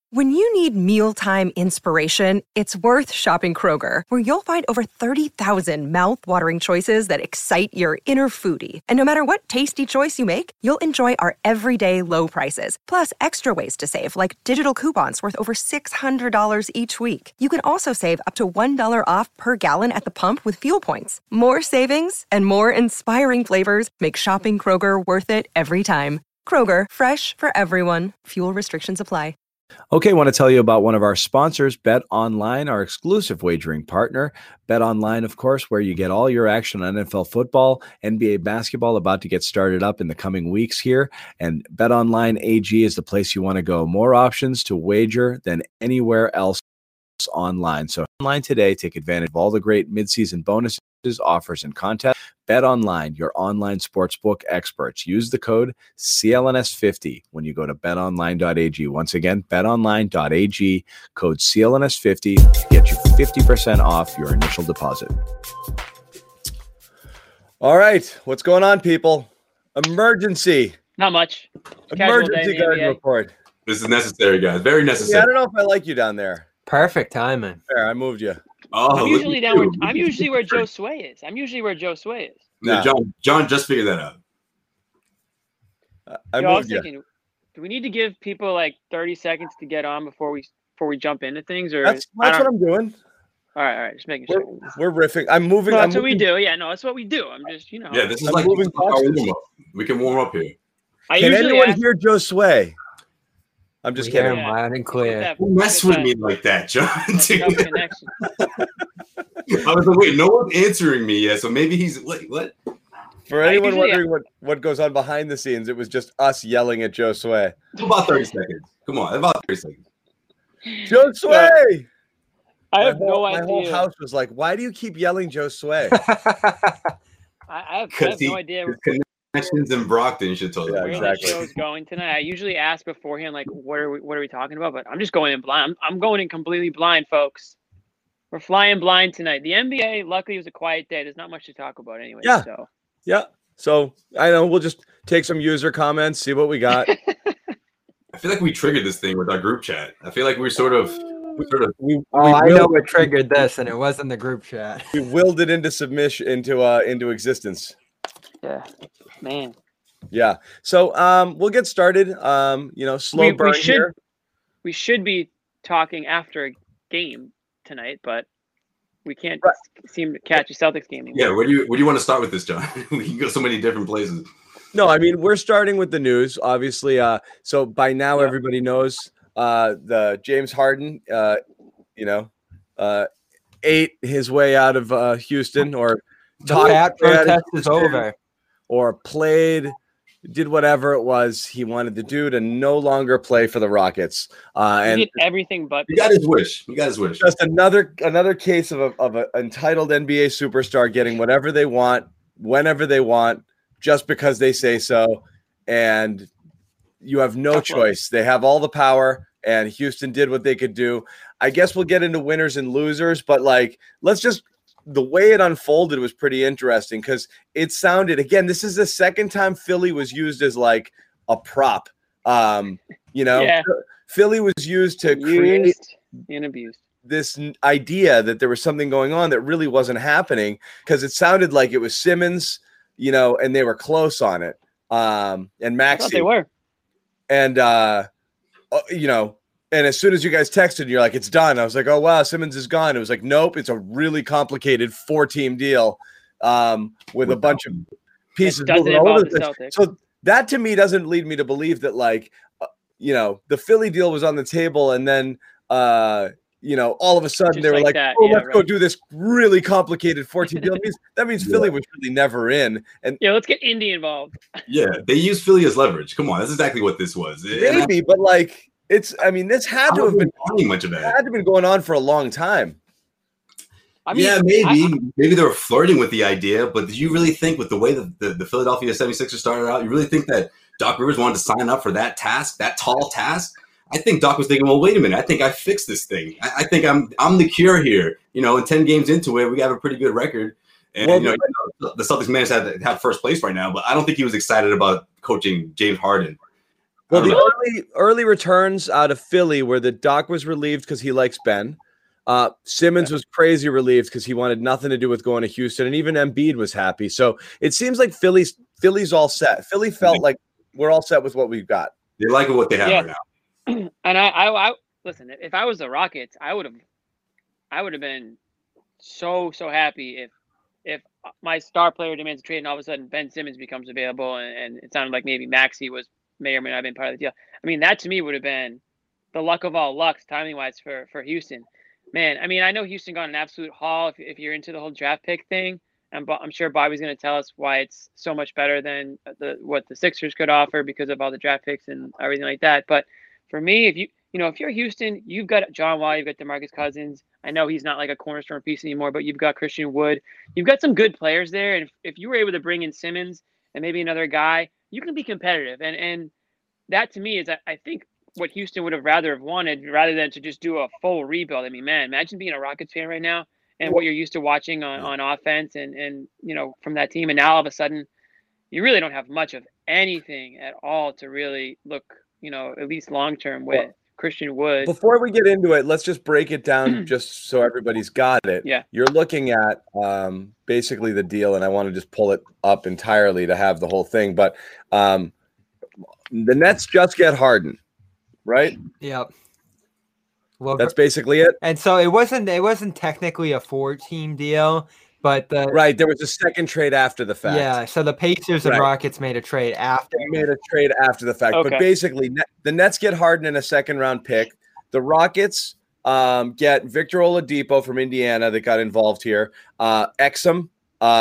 When you need mealtime inspiration, it's worth shopping Kroger, where you'll find over 30,000 mouth-watering choices that excite your inner foodie. And no matter what tasty choice you make, you'll enjoy our everyday low prices, plus extra ways to save, like digital coupons worth over $600 each week. You can also save up to $1 off per gallon at the pump with fuel points. More savings and more inspiring flavors make shopping Kroger worth it every time. Kroger, fresh for everyone. Fuel restrictions apply. Okay, I want to tell you about one of our sponsors, Bet Online, our exclusive wagering partner. Bet Online, of course, where you get all your action on NFL football, NBA basketball about to get started up in the coming weeks here. And Bet Online AG is the place you want to go. More options to wager than anywhere else online. So online today, take advantage of all the great midseason bonuses, offers, and contests. Bet Online, your online sportsbook experts. Use the code CLNS50 when you go to betonline.ag. Once again, betonline.ag, code CLNS50 to get you 50% off your initial deposit. All right, what's going on, people? Emergency. Not much. Emergency guard report. This is necessary, guys. Very necessary. Yeah, I don't know if I like you down there. Perfect timing. There, I moved you. Oh, I'm usually down. I'm usually where Joe Sway is. No, John just figured that out. I was thinking, do we need to give people like 30 seconds to get on before we jump into things, or that's what I'm doing. All right, just making sure. We're riffing. I'm moving. No, that's what we do. Yeah, no, that's what we do. I'm just, Yeah, this is like moving. We can warm up here. Can anyone hear Joe Sway? I'm just kidding. Loud and clear. Don't mess with me like that, John. I was like, wait, no one's answering me yet, so maybe he's what? For anyone wondering what goes on behind the scenes, it was just us yelling at Joe Sway. About 30 seconds. Come on, about 30 seconds. Joe Sway! I have no idea. My whole house was like, why do you keep yelling Joe Sway? I have no idea. Connections in Brockton, you should tell them. Where the show's going tonight. I usually ask beforehand, like, what are we talking about? But I'm just going in blind. I'm going in completely blind, folks. We're flying blind tonight. The NBA, luckily, it was a quiet day. There's not much to talk about anyway. Yeah. So So I know we'll just take some user comments, see what we got. I feel like we triggered this thing with our group chat. I feel like I know what triggered this, and it wasn't the group chat. We willed it into submission, into existence. Yeah, man. Yeah. So we'll get started. Slow burn here. We should be talking after a game tonight, but we can't seem to catch a Celtics game anymore. Yeah, where do you want to start with this, John? We can go so many different places. No, I mean, we're starting with the news, obviously. So by now everybody knows the James Harden, ate his way out of Houston, or that protest is over, or did whatever it was he wanted to do to no longer play for the Rockets. He did everything but. He got his wish. Just another case of an entitled NBA superstar getting whatever they want, whenever they want, just because they say so. And you have no choice. They have all the power, and Houston did what they could do. I guess we'll get into winners and losers, but the way it unfolded was pretty interesting, because it sounded, again, this is the second time Philly was used as like a prop. Philly was used to create and abused this idea that there was something going on that really wasn't happening, because it sounded like it was Simmons, and they were close on it. And Maxey. I thought they were. And, and as soon as you guys texted, you're like, it's done. I was like, oh, wow, Simmons is gone. It was like, nope, it's a really complicated 4-team deal with a bunch of pieces. So that to me doesn't lead me to believe that, the Philly deal was on the table, and then, all of a sudden they were like, let's go do this really complicated 4-team deal. That means Philly was really never in. And let's get Indy involved. Yeah, they used Philly as leverage. Come on, that's exactly what this was. Maybe, but this had to have been going on for a long time. Maybe they were flirting with the idea, but did you really think, with the way the Philadelphia 76ers started out, you really think that Doc Rivers wanted to sign up for that task, that tall task? I think Doc was thinking, well, wait a minute, I think I fixed this thing. I think I'm the cure here. And 10 games into it, we have a pretty good record. And the Celtics managed to have first place right now, but I don't think he was excited about coaching James Harden. Well, the early returns out of Philly were that Doc was relieved because he likes Ben. Simmons was crazy relieved because he wanted nothing to do with going to Houston, and even Embiid was happy. So it seems like Philly's all set. Philly felt like we're all set with what we've got. They like what they have right now. And I listen. If I was the Rockets, I would have been so happy if my star player demands a trade and all of a sudden Ben Simmons becomes available and it sounded like maybe Maxey may or may not have been part of the deal. I mean, that to me would have been the luck of all lucks, timing wise, for Houston. Man, I mean, I know Houston got an absolute haul if you're into the whole draft pick thing. And I'm sure Bobby's going to tell us why it's so much better than what the Sixers could offer because of all the draft picks and everything like that. But for me, if you're Houston, you've got John Wall, you've got DeMarcus Cousins. I know he's not like a cornerstone piece anymore, but you've got Christian Wood. You've got some good players there. And if you were able to bring in Simmons and maybe another guy, you can be competitive. And that to me is, I think, what Houston would have rather wanted rather than to just do a full rebuild. I mean, man, imagine being a Rockets fan right now and what you're used to watching on offense and from that team. And now all of a sudden you really don't have much of anything at all to really look, at least long-term with Christian Wood. Before we get into it, let's just break it down just so everybody's got it. Yeah. You're looking at basically the deal, and I want to just pull it up entirely to have the whole thing. But the Nets just get Harden. Right? Yep. Well, that's basically it. And so it wasn't technically a 4-team deal, but there was a second trade after the fact. Yeah, so the Pacers and Rockets made a trade after. They made a trade after the fact. Okay. But basically, the Nets get Harden in a second-round pick. The Rockets get Victor Oladipo from Indiana that got involved here. Exum.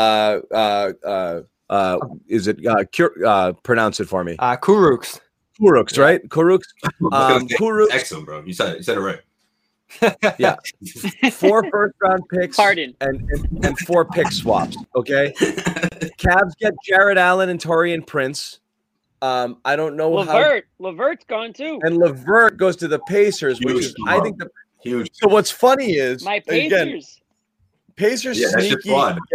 Is it pronounce it for me? Kurucs. Kurucs, right? Kurucs. Kurucs. Excellent, bro. You said it right. Yeah. 4 first-round picks Harden. and 4 pick swaps, okay? Cavs get Jared Allen and Taurean Prince. I don't know LeVert's gone too. And LeVert goes to the Pacers, which is, I think, huge. So what's funny is my Pacers. Again, Pacers sneaky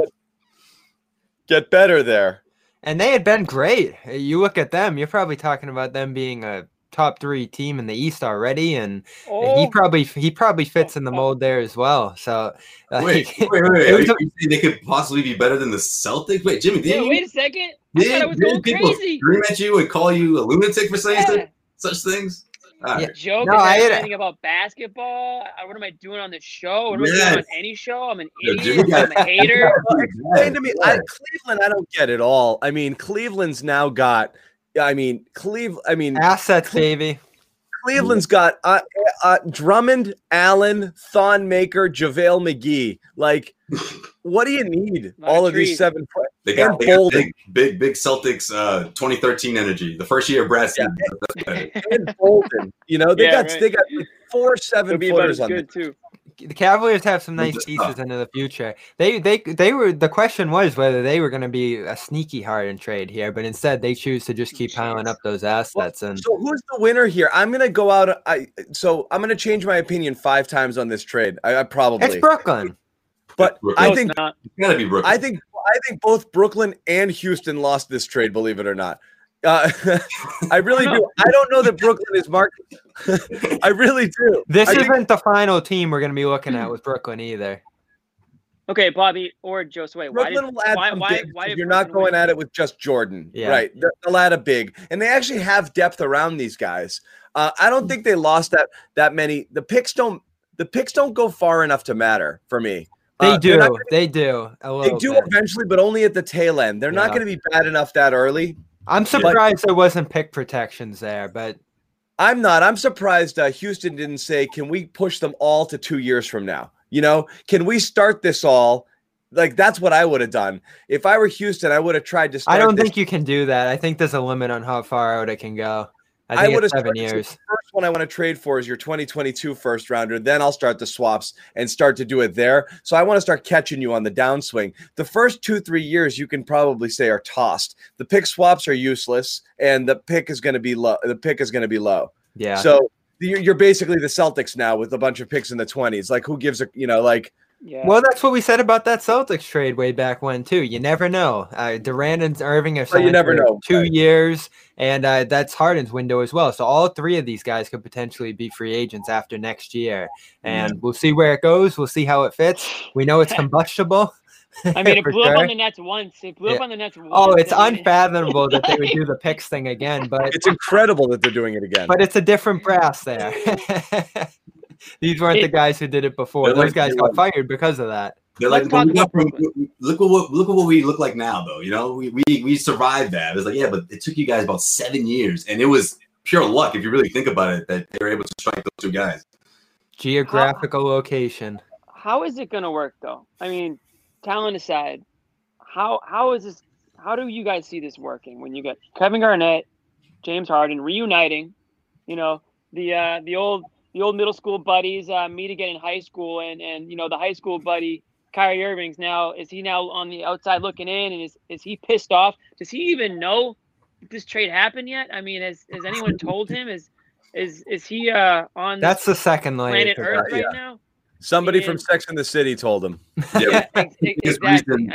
get better there. And they had been great. You look at them, you're probably talking about them being a top 3 team in the East already, and he probably fits in the mold there as well. So wait. You think they could possibly be better than the Celtics? Wait, Jimmy, wait a second. I thought I was going crazy. Scream at you and call you a lunatic for saying such things? Joke anything about basketball. What am I doing on the show? What am I doing on any show? I'm an idiot. I'm a hater. Explain to me. Cleveland, I don't get it all. I mean, Cleveland's now got. Assets, baby. Cleveland's got Drummond, Allen, Thonmaker, JaVale McGee. Like, what do you need? All of these 7 players. They got big Celtics 2013 energy. The first year of Brad Stevens. And Bolden. They got like 4 7-footers on good too. The Cavaliers have some nice pieces into the future. They were. The question was whether they were going to be a sneaky Harden trade here, but instead they choose to just keep piling up those assets. So who's the winner here? I'm going to go out. I'm going to change my opinion 5 times on this trade. I probably. It's Brooklyn. But I think it's gotta be Brooklyn. I think both Brooklyn and Houston lost this trade. Believe it or not. I really do. I don't know that Brooklyn is market. I really do. This isn't the final team we're going to be looking at with Brooklyn either. Okay, Bobby or Joe Sway. Brooklyn will add some big. You're not going at it with just Jordan, right? They'll add a big, and they actually have depth around these guys. I don't think they lost that many. The picks don't go far enough to matter for me. They do. They do eventually, but only at the tail end. They're not going to be bad enough that early. I'm surprised there wasn't pick protections there, but I'm not. I'm surprised Houston didn't say, can we push them all to 2 years from now? Can we start this all? Like, that's what I would have done. If I were Houston, I would have tried to start. I don't think you can do that. I think there's a limit on how far out it can go. I think it's 7 years. The first one I want to trade for is your 2022 first rounder. Then I'll start the swaps and start to do it there. So I want to start catching you on the downswing. The first 2-3 years you can probably say are tossed. The pick swaps are useless, and the pick is going to be low. Yeah. So you're basically the Celtics now with a bunch of picks in the 20s. Like, who gives a Yeah. Well, that's what we said about that Celtics trade way back when, too. You never know. Durant and Irving are signed for 2 years, and that's Harden's window as well. So all three of these guys could potentially be free agents after next year. And we'll see where it goes. We'll see how it fits. We know it's combustible. I mean, it blew up on the Nets once. It blew up on the Nets once. Oh, it's unfathomable that they would do the picks thing again. But it's incredible that they're doing it again. But it's a different brass there. These weren't the guys who did it before. Those guys got fired because of that. They're like, look at what we look like now, though. You know, we survived that. It's like, yeah, but it took you guys about 7 years, and it was pure luck if you really think about it that they were able to strike those two guys. Geographical location. How is it going to work, though? I mean, talent aside, how is this? How do you guys see this working when you get Kevin Garnett, James Harden reuniting? You know, the old middle school buddies meet again in high school, and you know, the high school buddy Kyrie Irving's is he now on the outside looking in, and is he pissed off? Does he even know this trade happened yet? I mean, has anyone told him? Is he on? That's the second planet Earth right now? Somebody from Sex and the City told him. Yeah, exactly.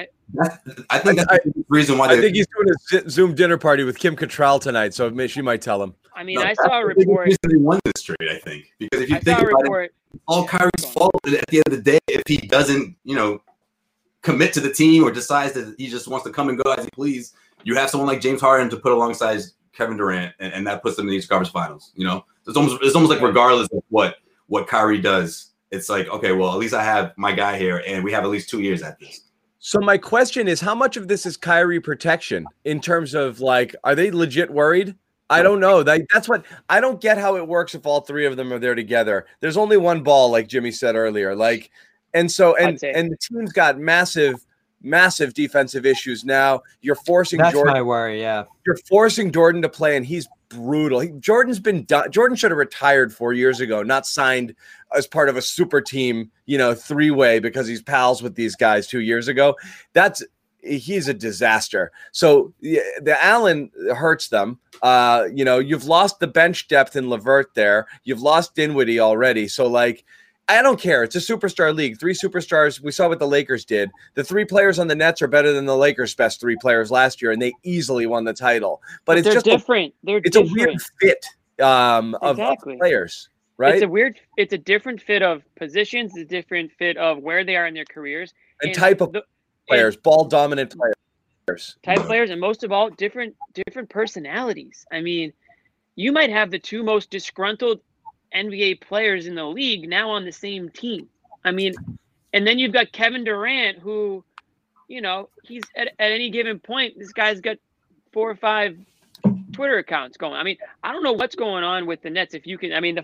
I think that's the reason why. I think he's doing a Zoom dinner party with Kim Cattrall tonight, so she might tell him. I mean, I saw a report. They won this trade, I think, because if you think about it, all Kyrie's fault at the end of the day if he doesn't, you know, commit to the team or decides that he just wants to come and go as he please. You have someone like James Harden to put alongside Kevin Durant, and that puts them in the Eastern Conference Finals. You know, it's almost like regardless of what Kyrie does, it's like, okay, well, at least I have my guy here, and we have at least 2 years at this. So my question is, how much of this is Kyrie protection in terms of, like, are they legit worried? I don't know. That's what I don't get how it works if all three of them are there together. There's only one ball, like Jimmy said earlier. Like, and the team's got massive defensive issues now. You're forcing That's Jordan. my worry, yeah. You're forcing Jordan to play, and he's brutal. Jordan's been done. Jordan should have retired 4 years ago, not signed as part of a super team, you know, three-way because he's pals with these guys 2 years ago. He's a disaster. So the Allen hurts them. You know, you've lost the bench depth in LeVert there. You've lost Dinwiddie already. So, like, I don't care. It's a superstar league. 3 superstars. We saw what the Lakers did. The 3 players on the Nets are better than the Lakers' best 3 players last year, and they easily won the title. But it's just different. It's a weird fit of players, right? It's a different fit of positions. It's a different fit of where they are in their careers and type of players, ball dominant players, and most of all, different personalities. I mean, you might have the 2 most disgruntled NBA players in the league now on the same team. I mean, and then you've got Kevin Durant, who, you know, he's at any given point, this guy's got 4 or 5 Twitter accounts going. I mean, I don't know what's going on with the Nets. If you can, I mean, one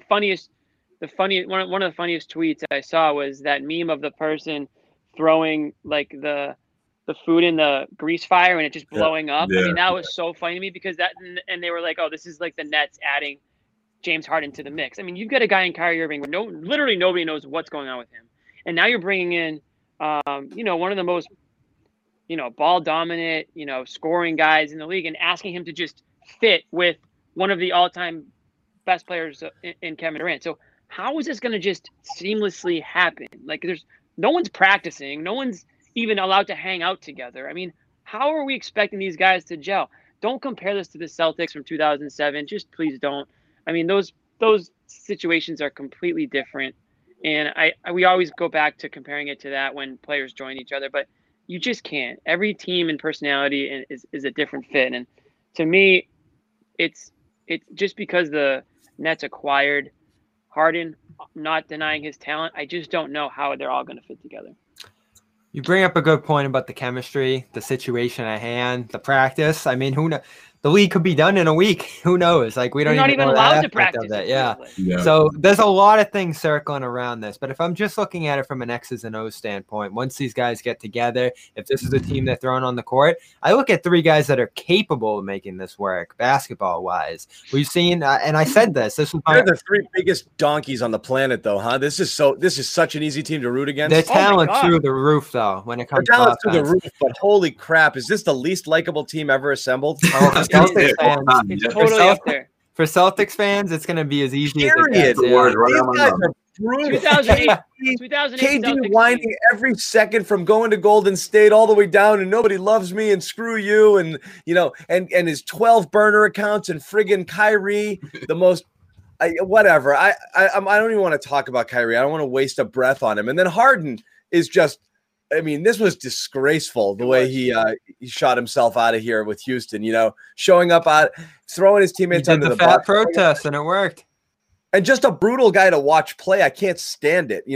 of the funniest tweets I saw was that meme of the person throwing like the food in the grease fire and it just blowing up. Yeah. I mean, that was so funny to me because and they were like, oh, this is like the Nets adding James Harden to the mix. I mean, you've got a guy in Kyrie Irving where literally nobody knows what's going on with him. And now you're bringing in, you know, one of the most, you know, ball dominant, you know, scoring guys in the league and asking him to just fit with one of the all-time best players in Kevin Durant. So how is this going to just seamlessly happen? Like no one's practicing. No one's even allowed to hang out together. I mean, how are we expecting these guys to gel? Don't compare this to the Celtics from 2007. Just please don't. I mean, those situations are completely different. And we always go back to comparing it to that when players join each other, but you just can't. Every team and personality is a different fit. And to me, it's just because the Nets acquired Harden, not denying his talent, I just don't know how they're all going to fit together. You bring up a good point about the chemistry, the situation at hand, the practice. I mean, who knows? The league could be done in a week. Who knows? Like, we don't even know allowed to practice it. Yeah. So there's a lot of things circling around this. But if I'm just looking at it from an X's and O's standpoint, once these guys get together, if this is the team they're throwing on the court, I look at 3 guys that are capable of making this work, basketball-wise. We've seen, and I said this. They're the 3 biggest donkeys on the planet, though, huh? This is such an easy team to root against. Their talent through the roof, though, when it comes to talent through the roof. But holy crap, is this the least likable team ever assembled? Celtics fans, it's totally up there. For Celtics fans, it's going to be as easy Period. as it gets. These guys are brutal. 2008, KD whining every second from going to Golden State all the way down, and nobody loves me, and screw you, and and his 12 burner accounts, and friggin' Kyrie, the most. Whatever. I don't even want to talk about Kyrie. I don't want to waste a breath on him. And then Harden is just. I mean, this was disgraceful the way he shot himself out of here with Houston, showing up throwing his teammates under the fat protest, and it worked. And just a brutal guy to watch play. I can't stand it.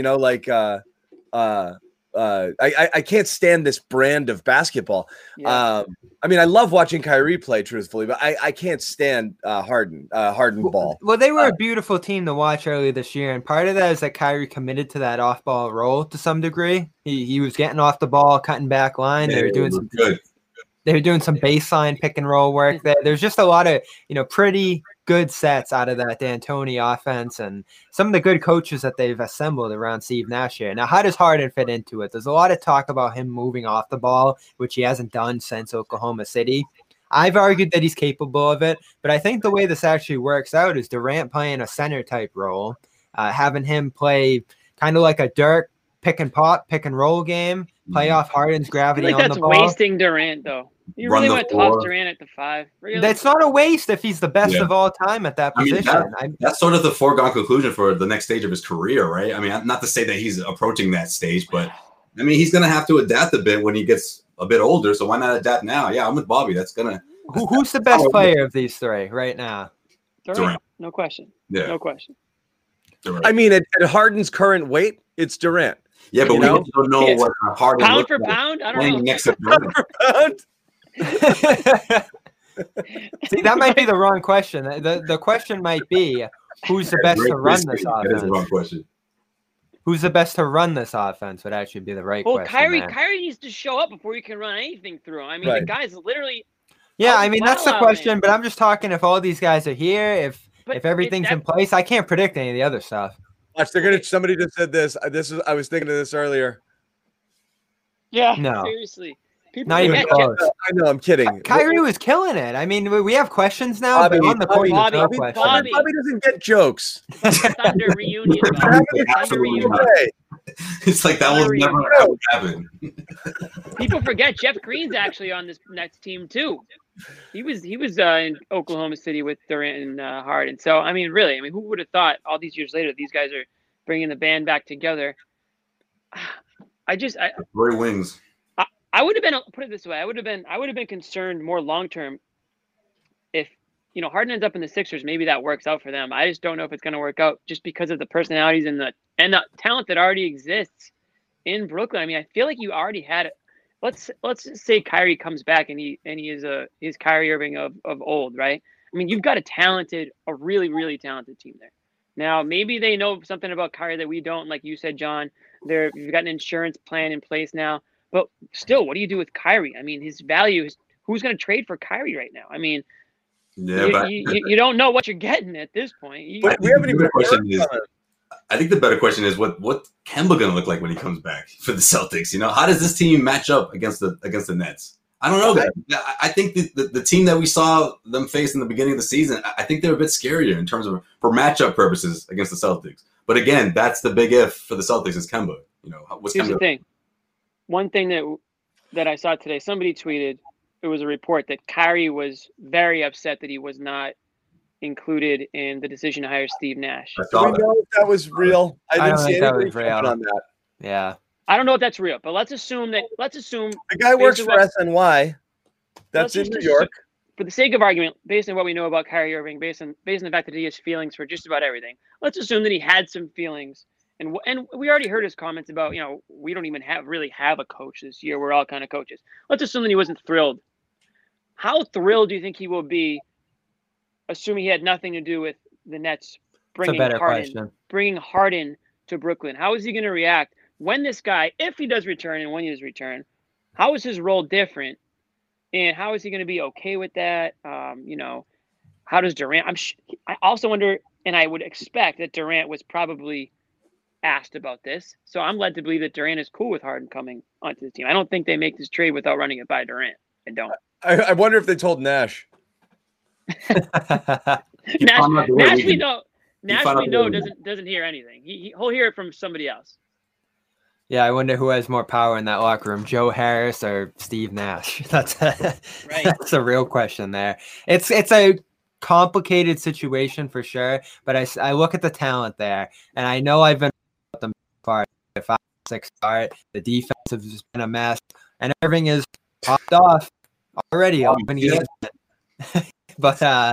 I can't stand this brand of basketball. Yeah. I mean, I love watching Kyrie play, truthfully, but I can't stand Harden ball. Well, they were a beautiful team to watch early this year, and part of that is that Kyrie committed to that off-ball role to some degree. He was getting off the ball, cutting back line. They were doing some good. They were doing some baseline pick and roll work there. There's just a lot of pretty good sets out of that D'Antoni offense, and some of the good coaches that they've assembled around Steve Nash here. Now, how does Harden fit into it? There's a lot of talk about him moving off the ball, which he hasn't done since Oklahoma City. I've argued that he's capable of it, but I think the way this actually works out is Durant playing a center type role, having him play kind of like a Dirk pick and pop, pick and roll game, play off Harden's gravity on the ball. That's wasting Durant, though. You really want to toss Durant at the 5? Really? That's not a waste if he's the best of all time at that position. That's sort of the foregone conclusion for the next stage of his career, right? I mean, not to say that he's approaching that stage, but I mean, he's going to have to adapt a bit when he gets a bit older. So why not adapt now? Yeah, I'm with Bobby. Who's the best player of these three right now? Durant. No question. Yeah. No question. Durant. I mean, at Harden's current weight, it's Durant. Yeah, but we don't know what Harden pound for pound. I don't know. Next to pound for pound. See, that might be the wrong question. The question might be, who's the best to run this offense? That is the wrong question. Who's the best to run this offense would actually be the right question. Well, Kyrie needs to show up before you can run anything through him. I mean, the guy's literally. Yeah, I mean, that's the question, but I'm just talking if all these guys are here, if everything's in place. I can't predict any of the other stuff. Watch, somebody just said this. I was thinking of this earlier. Yeah, no. Seriously. Not even close. I know, I'm kidding. Kyrie was killing it. I mean, we have questions now, but on the court, there's no question. Bobby doesn't get jokes. Thunder reunion. It's like that will never happen. People forget Jeff Green's actually on this Nets team too. He was in Oklahoma City with Durant and Harden. So I mean, really, who would have thought all these years later these guys are bringing the band back together? Roy Wings. I would have been, put it this way, I would have been concerned more long term if Harden ends up in the Sixers. Maybe that works out for them. I just don't know if it's going to work out just because of the personalities and the talent that already exists in Brooklyn. I mean, I feel like you already had it. Let's say Kyrie comes back and he is Kyrie Irving of old, right? I mean, you've got a really, really talented team there. Now, maybe they know something about Kyrie that we don't. Like you said, John, you've got an insurance plan in place now. But still, what do you do with Kyrie? I mean, his value is who's going to trade for Kyrie right now? I mean, you don't know what you're getting at this point. But we haven't even I think the better question is what Kemba going to look like when he comes back for the Celtics? How does this team match up against the Nets? I don't know, guys. I think the team that we saw them face in the beginning of the season, I think they're a bit scarier in terms of for matchup purposes against the Celtics. But again, that's the big if for the Celtics is Kemba. Here's the thing. One thing that I saw today, somebody tweeted, it was a report that Kyrie was very upset that he was not included in the decision to hire Steve Nash. Do we know if that was real? I didn't see anything on that. Yeah. I don't know if that's real, but let's assume the guy works for SNY. That's in New York. For the sake of argument, based on what we know about Kyrie Irving, based on the fact that he has feelings for just about everything, let's assume that he had some feelings. And we already heard his comments about, we don't even really have a coach this year. We're all kind of coaches. Let's assume that he wasn't thrilled. How thrilled do you think he will be, assuming he had nothing to do with the Nets bringing Harden to Brooklyn? How is he going to react when this guy, if he does return and when he does return, how is his role different? And how is he going to be okay with that? How does Durant? I also wonder, and I would expect that Durant was probably asked about this, so I'm led to believe that Durant is cool with Harden coming onto the team. I don't think they make this trade without running it by Durant. I don't. I wonder if they told Nash. Nash we know doesn't hear anything. He'll hear it from somebody else. Yeah, I wonder who has more power in that locker room, Joe Harris or Steve Nash. That's a real question there. It's a complicated situation for sure, but I look at the talent there, and I know I've been with them far. 5-6 start, the defense has just been a mess, and everything is popped off already. But I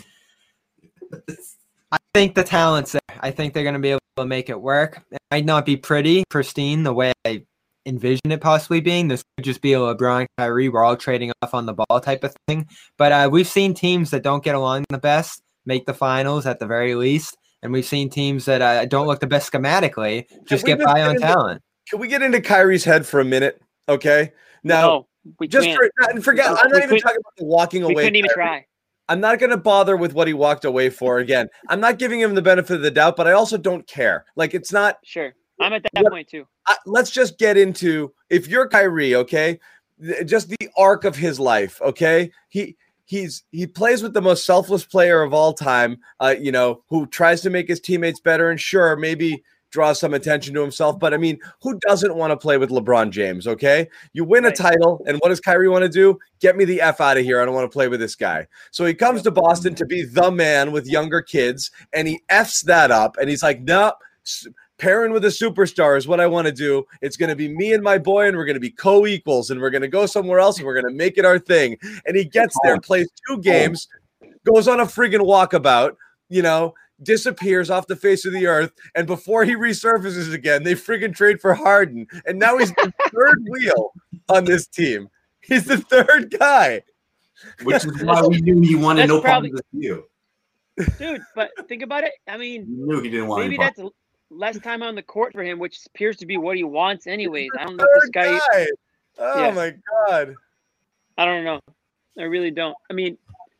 think the talent's there. I think they're going to be able to make it work. It might not be pristine the way I envision it possibly being. This could just be a LeBron, Kyrie, we're all trading off on the ball type of thing. But we've seen teams that don't get along the best make the finals at the very least. And we've seen teams that don't look the best schematically just get by on talent. Can we get into Kyrie's head for a minute? Okay. Now, forget. I'm not even talking about the walking away. We couldn't even try. I'm not going to bother with what he walked away for. Again, I'm not giving him the benefit of the doubt, but I also don't care. Like, it's not. Sure. I'm at that point too. Let's just get into, if you're Kyrie, okay, just the arc of his life, okay? He plays with the most selfless player of all time, who tries to make his teammates better, and sure, maybe draws some attention to himself. But I mean, who doesn't want to play with LeBron James? Okay, you win a title, and what does Kyrie want to do? Get me the F out of here. I don't want to play with this guy. So he comes to Boston to be the man with younger kids, and he F's that up, and he's like, no, pairing with a superstar is what I want to do. It's going to be me and my boy, and we're going to be co-equals, and we're going to go somewhere else, and we're going to make it our thing. And he gets there, plays 2 games, goes on a friggin' walkabout, disappears off the face of the earth, and before he resurfaces again, they friggin' trade for Harden, and now he's the third wheel on this team. He's the third guy, which is why we knew he wanted no part of this deal. Dude, but think about it. I mean, you knew he didn't want maybe that's less time on the court for him, which appears to be what he wants anyways. I don't know if this guy. Oh my God. I don't know. I really don't. I mean,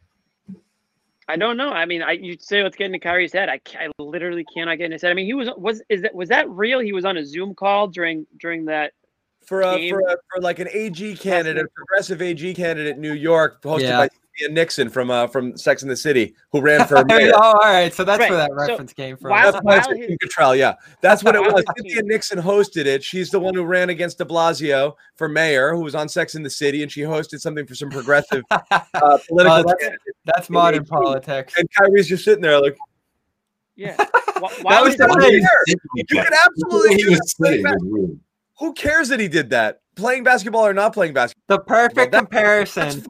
I don't know. I mean, you say let's get into Kyrie's head. I literally cannot get in his head. I mean, was that real? He was on a Zoom call during that for like an AG candidate, progressive AG candidate in New York, hosted by Cynthia Nixon from Sex and the City, who ran for mayor. Oh, all right. So that's where that reference came from. That's what it was. Cynthia Nixon hosted it. She's the one who ran against de Blasio for mayor, who was on Sex and the City, and she hosted something for some progressive political. That's modern politics. And Kyrie's just sitting there like, yeah. That was the way. You can absolutely do that. Who cares that he did that? Playing basketball or not playing basketball? The perfect comparison.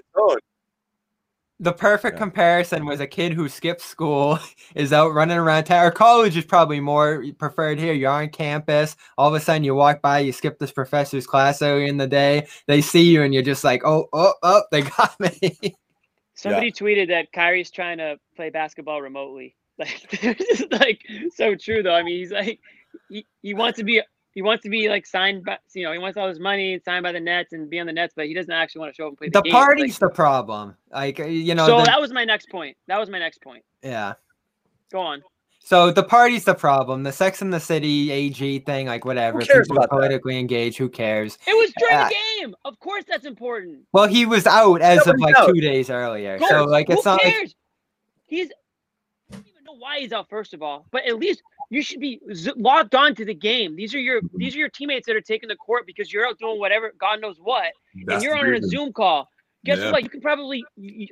The perfect comparison was a kid who skipped school, is out running around town. Or college is probably more preferred here. You're on campus. All of a sudden, you walk by, you skip this professor's class early in the day. They see you, and you're just like, oh, they got me. Somebody tweeted that Kyrie's trying to play basketball remotely. Like so true though. I mean, he's like he wants to be like signed by, he wants all his money and signed by the Nets and be on the Nets, but he doesn't actually want to show up and play the game. The party's the problem. Like, So that was my next point. Yeah. Go on. So the party's the problem. The Sex and the City AG thing, like whatever. Who cares People about politically engaged. Who caars? It was during the game. Of course, that's important. Well, he was out as of 2 days earlier. So like, it's not cares? I don't even know why he's out. First of all, but at least you should be logged on to the game. These are your teammates that are taking the court because you're out doing whatever, God knows what, and you're on a Zoom call. Guess what? You can probably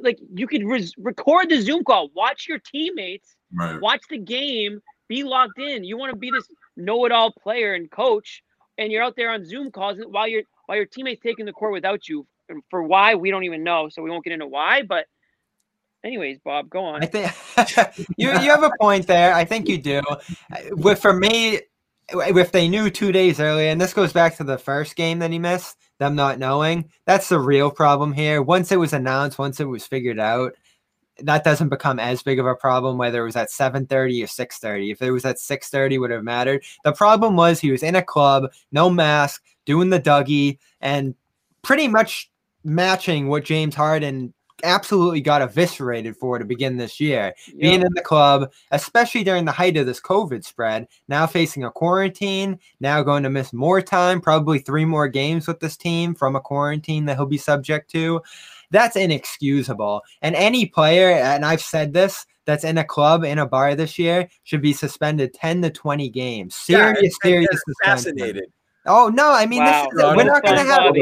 record the Zoom call, watch your teammates, watch the game, be logged in. You want to be this know-it-all player and coach, and you're out there on Zoom calls while your teammates taking the court without you. And for why, we don't even know, so we won't get into why. But anyways, Bob, go on. I think you have a point there. I think you do. For me, if they knew 2 days earlier, and this goes back to the first game that he missed, them not knowing, that's the real problem here. Once it was announced, once it was figured out, that doesn't become as big of a problem, whether it was at 7:30 or 6:30. If it was at 6:30, would have mattered. The problem was he was in a club, no mask, doing the Dougie, and pretty much matching what James Harden absolutely got eviscerated for to begin this year. Yep. Being in the club, especially during the height of this COVID spread, now facing a quarantine, now going to miss more time, probably 3 more games with this team from a quarantine that he'll be subject to. That's inexcusable. And any player, and I've said this, that's in a club, in a bar this year, should be suspended 10 to 20 games. Serious suspension. Oh no! I mean, wow. we're not going to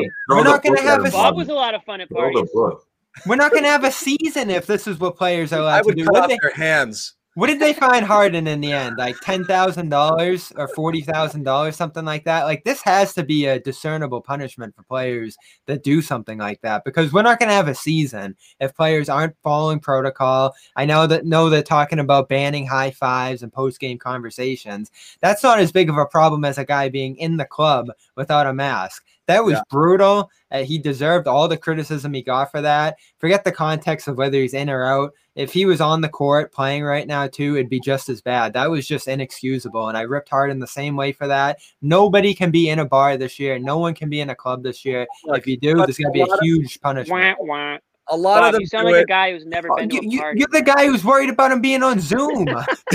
have. Bob was a lot of fun at parties. We're not going to have a season if this is what players are allowed to do. I would cut off their hands. What did they find Harden in the end? Like $10,000 or $40,000, something like that. Like this has to be a discernible punishment for players that do something like that, because we're not going to have a season if players aren't following protocol. I know they're talking about banning high fives and post-game conversations. That's not as big of a problem as a guy being in the club without a mask. That was brutal. He deserved all the criticism he got for that. Forget the context of whether he's in or out. If he was on the court playing right now too, it'd be just as bad. That was just inexcusable. And I ripped Harden the same way for that. Nobody can be in a bar this year. No one can be in a club this year. If you do, there's going to be a huge punishment. A lot of them you sound like a guy who's never been to a party. You're the guy who's worried about him being on Zoom.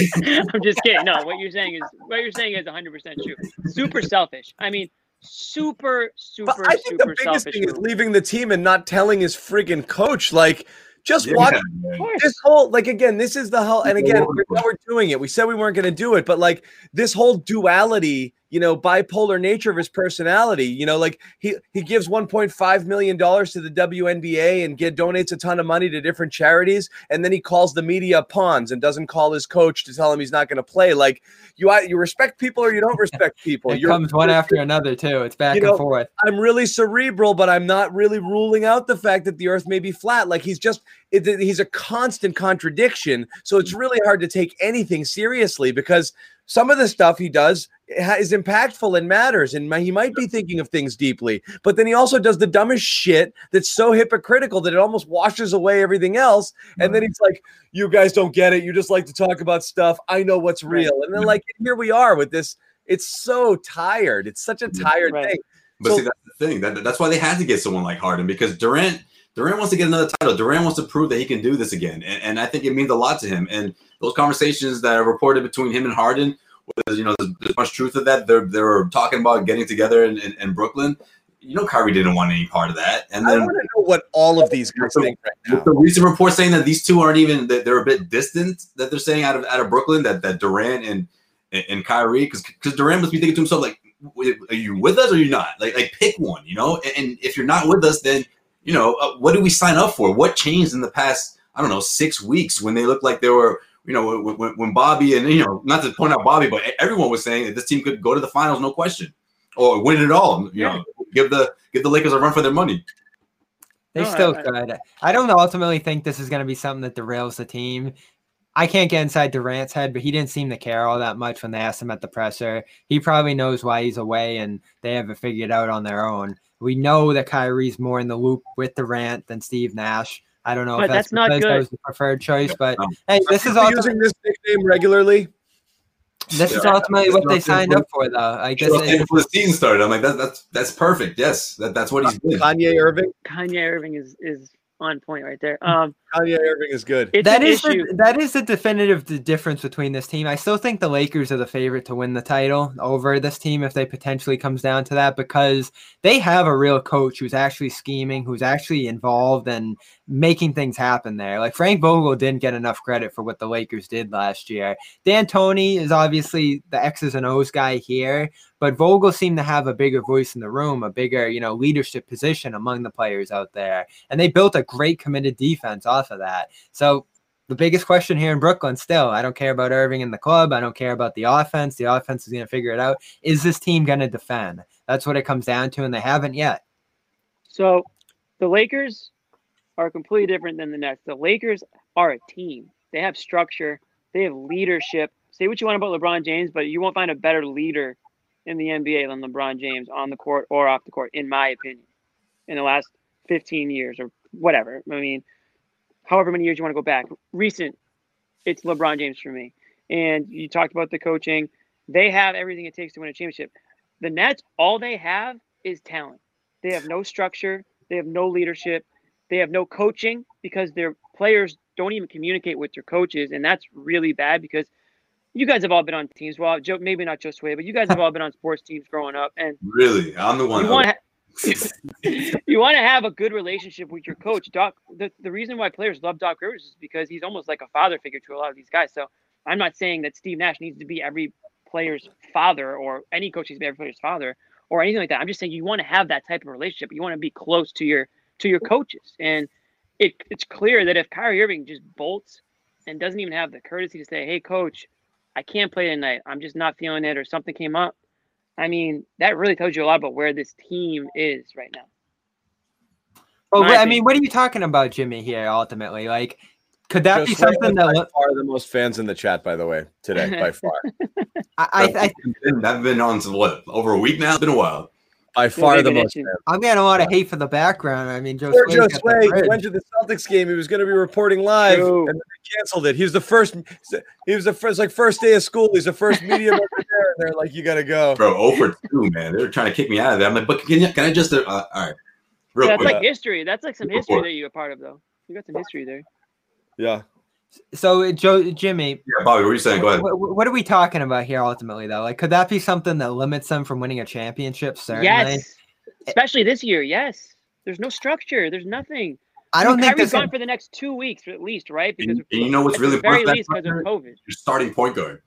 I'm just kidding. No, what you're saying is 100% true. Super selfish. I mean, super I think the biggest thing is leaving the team and not telling his friggin' coach. Like, just watch this whole, like, again, this is the whole, and again, we're doing it. We said we weren't going to do it, but like this whole duality, bipolar nature of his personality, like he gives $1.5 million to the WNBA and donates a ton of money to different charities. And then he calls the media pawns and doesn't call his coach to tell him he's not going to play. Like you respect people or you don't respect people. It comes one after another too. It's back and forth. I'm really cerebral, but I'm not really ruling out the fact that the earth may be flat. Like he's a constant contradiction. So it's really hard to take anything seriously because some of the stuff he does is impactful and matters, and he might be thinking of things deeply, but then he also does the dumbest shit that's so hypocritical that it almost washes away everything else. And then he's like, you guys don't get it. You just like to talk about stuff. I know what's real. And then like, here we are with this. It's so tired. It's such a tired thing. But see, that's the thing. That's why they had to get someone like Harden, because Durant wants to get another title. Durant wants to prove that he can do this again. And I think it means a lot to him. And those conversations that are reported between him and Harden, there's much truth of that. They were talking about getting together in Brooklyn. Kyrie didn't want any part of that. And then I want to know what all of these guys think right now. The recent report saying that these two aren't even, that they're a bit distant, that they're saying out of Brooklyn, that Durant and Kyrie, because Durant must be thinking to himself, like, are you with us or you're not? Like pick one, And if you're not with us, then what did we sign up for? What changed in the past, 6 weeks when they looked like they were, when Bobby and, not to point out Bobby, but everyone was saying that this team could go to the finals, no question, or win it all, give the Lakers a run for their money. They still could. I don't ultimately think this is going to be something that derails the team. I can't get inside Durant's head, but he didn't seem to care all that much when they asked him at the presser. He probably knows why he's away, and they have it figured out on their own. We know that Kyrie's more in the loop with Durant than Steve Nash. I don't know but if that's not because good. that was the preferred choice, but hey, this is using this nickname regularly. This is ultimately what they signed up for, though. I guess before the season started, I'm like, that's perfect. Yes, that's what he's doing. Kanye Irving is on point right there. Kanye Irving is good. That is the definitive difference between this team. I still think the Lakers are the favorite to win the title over this team if they potentially comes down to that, because they have a real coach who's actually scheming, who's actually involved and making things happen there. Like Frank Vogel didn't get enough credit for what the Lakers did last year. D'Antoni is obviously the X's and O's guy here, but Vogel seemed to have a bigger voice in the room, a bigger, leadership position among the players out there. And they built a great committed defense off of that. So the biggest question here in Brooklyn still, I don't care about Irving in the club. I don't care about the offense. The offense is going to figure it out. Is this team going to defend? That's what it comes down to, and they haven't yet. So the Lakers are completely different than the Nets. The Lakers are a team. They have structure. They have leadership. Say what you want about LeBron James, but you won't find a better leader in the NBA than LeBron James on the court or off the court, in my opinion, in the last 15 years or whatever. I mean, however many years you want to go back. Recent, it's LeBron James for me. And you talked about the coaching. They have everything it takes to win a championship. The Nets, all they have is talent. They have no structure. They have no leadership. They have no coaching because their players don't even communicate with their coaches. And that's really bad because you guys have all been on teams. Well, Joe, maybe not just Way, but you guys have all been on sports teams growing up. And really, I'm the one. You want to have a good relationship with your coach. Doc, the reason why players love Doc Rivers is because he's almost like a father figure to a lot of these guys. So I'm not saying that Steve Nash needs to be every player's father or any coach needs to be every player's father or anything like that. I'm just saying you want to have that type of relationship. You want to be close to your coaches. And it's clear that if Kyrie Irving just bolts and doesn't even have the courtesy to say, hey, coach, I can't play tonight, I'm just not feeling it, or something came up, I mean, that really tells you a lot about where this team is right now. Well, I mean, what are you talking about, Jimmy, here, ultimately? Like, could that be something that by far the most fans in the chat, by the way, today, by far. I've been on what, over a week now? It's been a while. By far the most. I'm getting a lot of hate for the background. I mean, Joe Sway went to the Celtics game. He was going to be reporting live, and then they canceled it. He was the first. Like first day of school. He's the first media member there, and they're like, "You got to go, bro." 0 for 2, man. They were trying to kick me out of there. I'm like, "But can I just?" All right, that's quick. Like history. That's like some history that you're a part of, though. You got some history there. Yeah. So, Jimmy. Yeah, Bobby, what are you saying? Go ahead. What are we talking about here ultimately, though? Like, could that be something that limits them from winning a championship? Certainly. Yes. Especially this year. Yes. There's no structure. There's nothing. I don't think Kyrie's gone for the next 2 weeks at least, right? Because and you know what's really important? Very least because of COVID. Your starting point guard.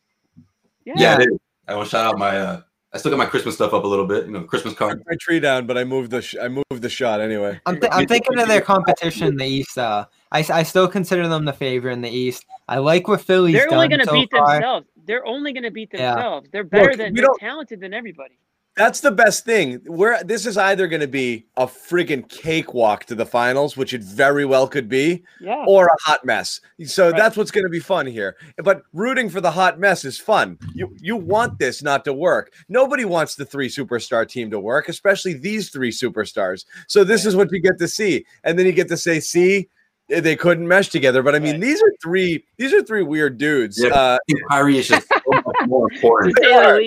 Yeah. It is. I want to shout out my. I still got my Christmas stuff up a little bit, Christmas card. My tree down, but I moved the shot anyway. I'm thinking of their competition in the East. I still consider them the favorite in the East. I like what Philly's done. They're only going to beat themselves. They're only going to beat themselves. They're better they're talented than everybody. That's the best thing. This is either going to be a friggin' cakewalk to the finals, which it very well could be, or a hot mess. So that's what's going to be fun here. But rooting for the hot mess is fun. You want this not to work. Nobody wants the 3 superstar team to work, especially these 3 superstars. So this is what you get to see, and then you get to say, "See, they couldn't mesh together." But I mean, these are three weird dudes. Yeah, Kyrie is just so much more important.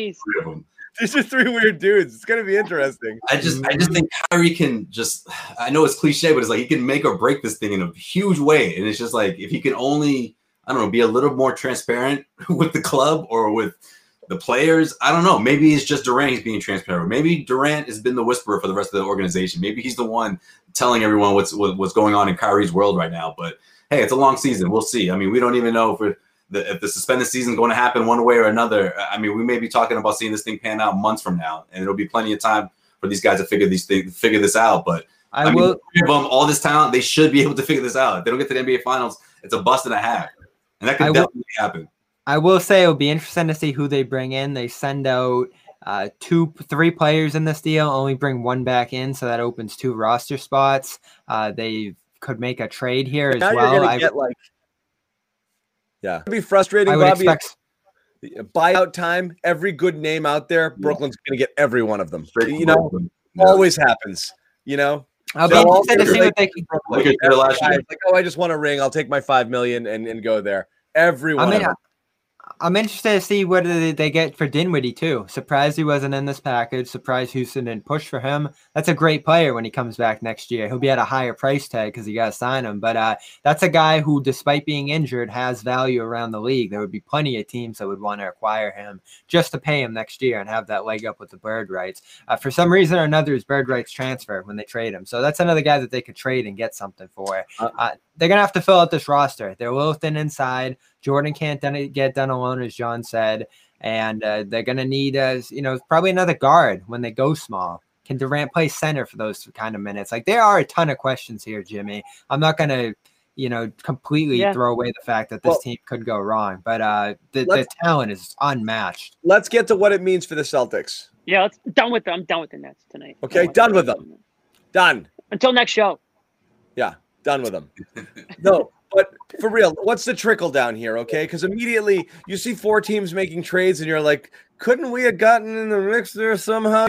These are 3 weird dudes. It's going to be interesting. I just think Kyrie can I know it's cliche, but it's like he can make or break this thing in a huge way. And it's just like, if he can only, I don't know, be a little more transparent with the club or with the players. I don't know. Maybe it's just Durant he's being transparent. Maybe Durant has been the whisperer for the rest of the organization. Maybe he's the one telling everyone what's going on in Kyrie's world right now. But hey, it's a long season. We'll see. I mean, we don't even know if the suspended season is going to happen one way or another. I mean, we may be talking about seeing this thing pan out months from now, and it'll be plenty of time for these guys to figure this out. But I mean, give them all this talent, they should be able to figure this out. If they don't get to the NBA Finals, it's a bust and a half, and that could definitely happen. I will say it'll be interesting to see who they bring in. They send out 3 players in this deal, only bring 1 back in, so that opens 2 roster spots. They could make a trade here as well. Yeah, it'd be frustrating, Bobby. Buyout time, every good name out there, Brooklyn's going to get every one of them. Always happens. I'll be interested to see what they can. Like, I just want a ring. I'll take my $5 million and go there. Every one of them. I'm interested to see what they get for Dinwiddie, too. Surprised he wasn't in this package. Surprised Houston didn't push for him. That's a great player when he comes back next year. He'll be at a higher price tag because you got to sign him. But that's a guy who, despite being injured, has value around the league. There would be plenty of teams that would want to acquire him just to pay him next year and have that leg up with the bird rights. For some reason or another, his bird rights transfer when they trade him. So that's another guy that they could trade and get something for. They're going to have to fill out this roster. They're a little thin inside. Jordan can't get done alone, as John said. And they're going to need, probably another guard when they go small. Can Durant play center for those kind of minutes? Like, there are a ton of questions here, Jimmy. I'm not going to, completely throw away the fact that this team could go wrong. But the talent is unmatched. Let's get to what it means for the Celtics. Yeah, I'm done with the Nets tonight. Okay, done with them. Done. Until next show. Yeah, done with them. No. But for real, what's the trickle down here, okay? Because immediately you see 4 teams making trades, and you're like, couldn't we have gotten in the mix there somehow?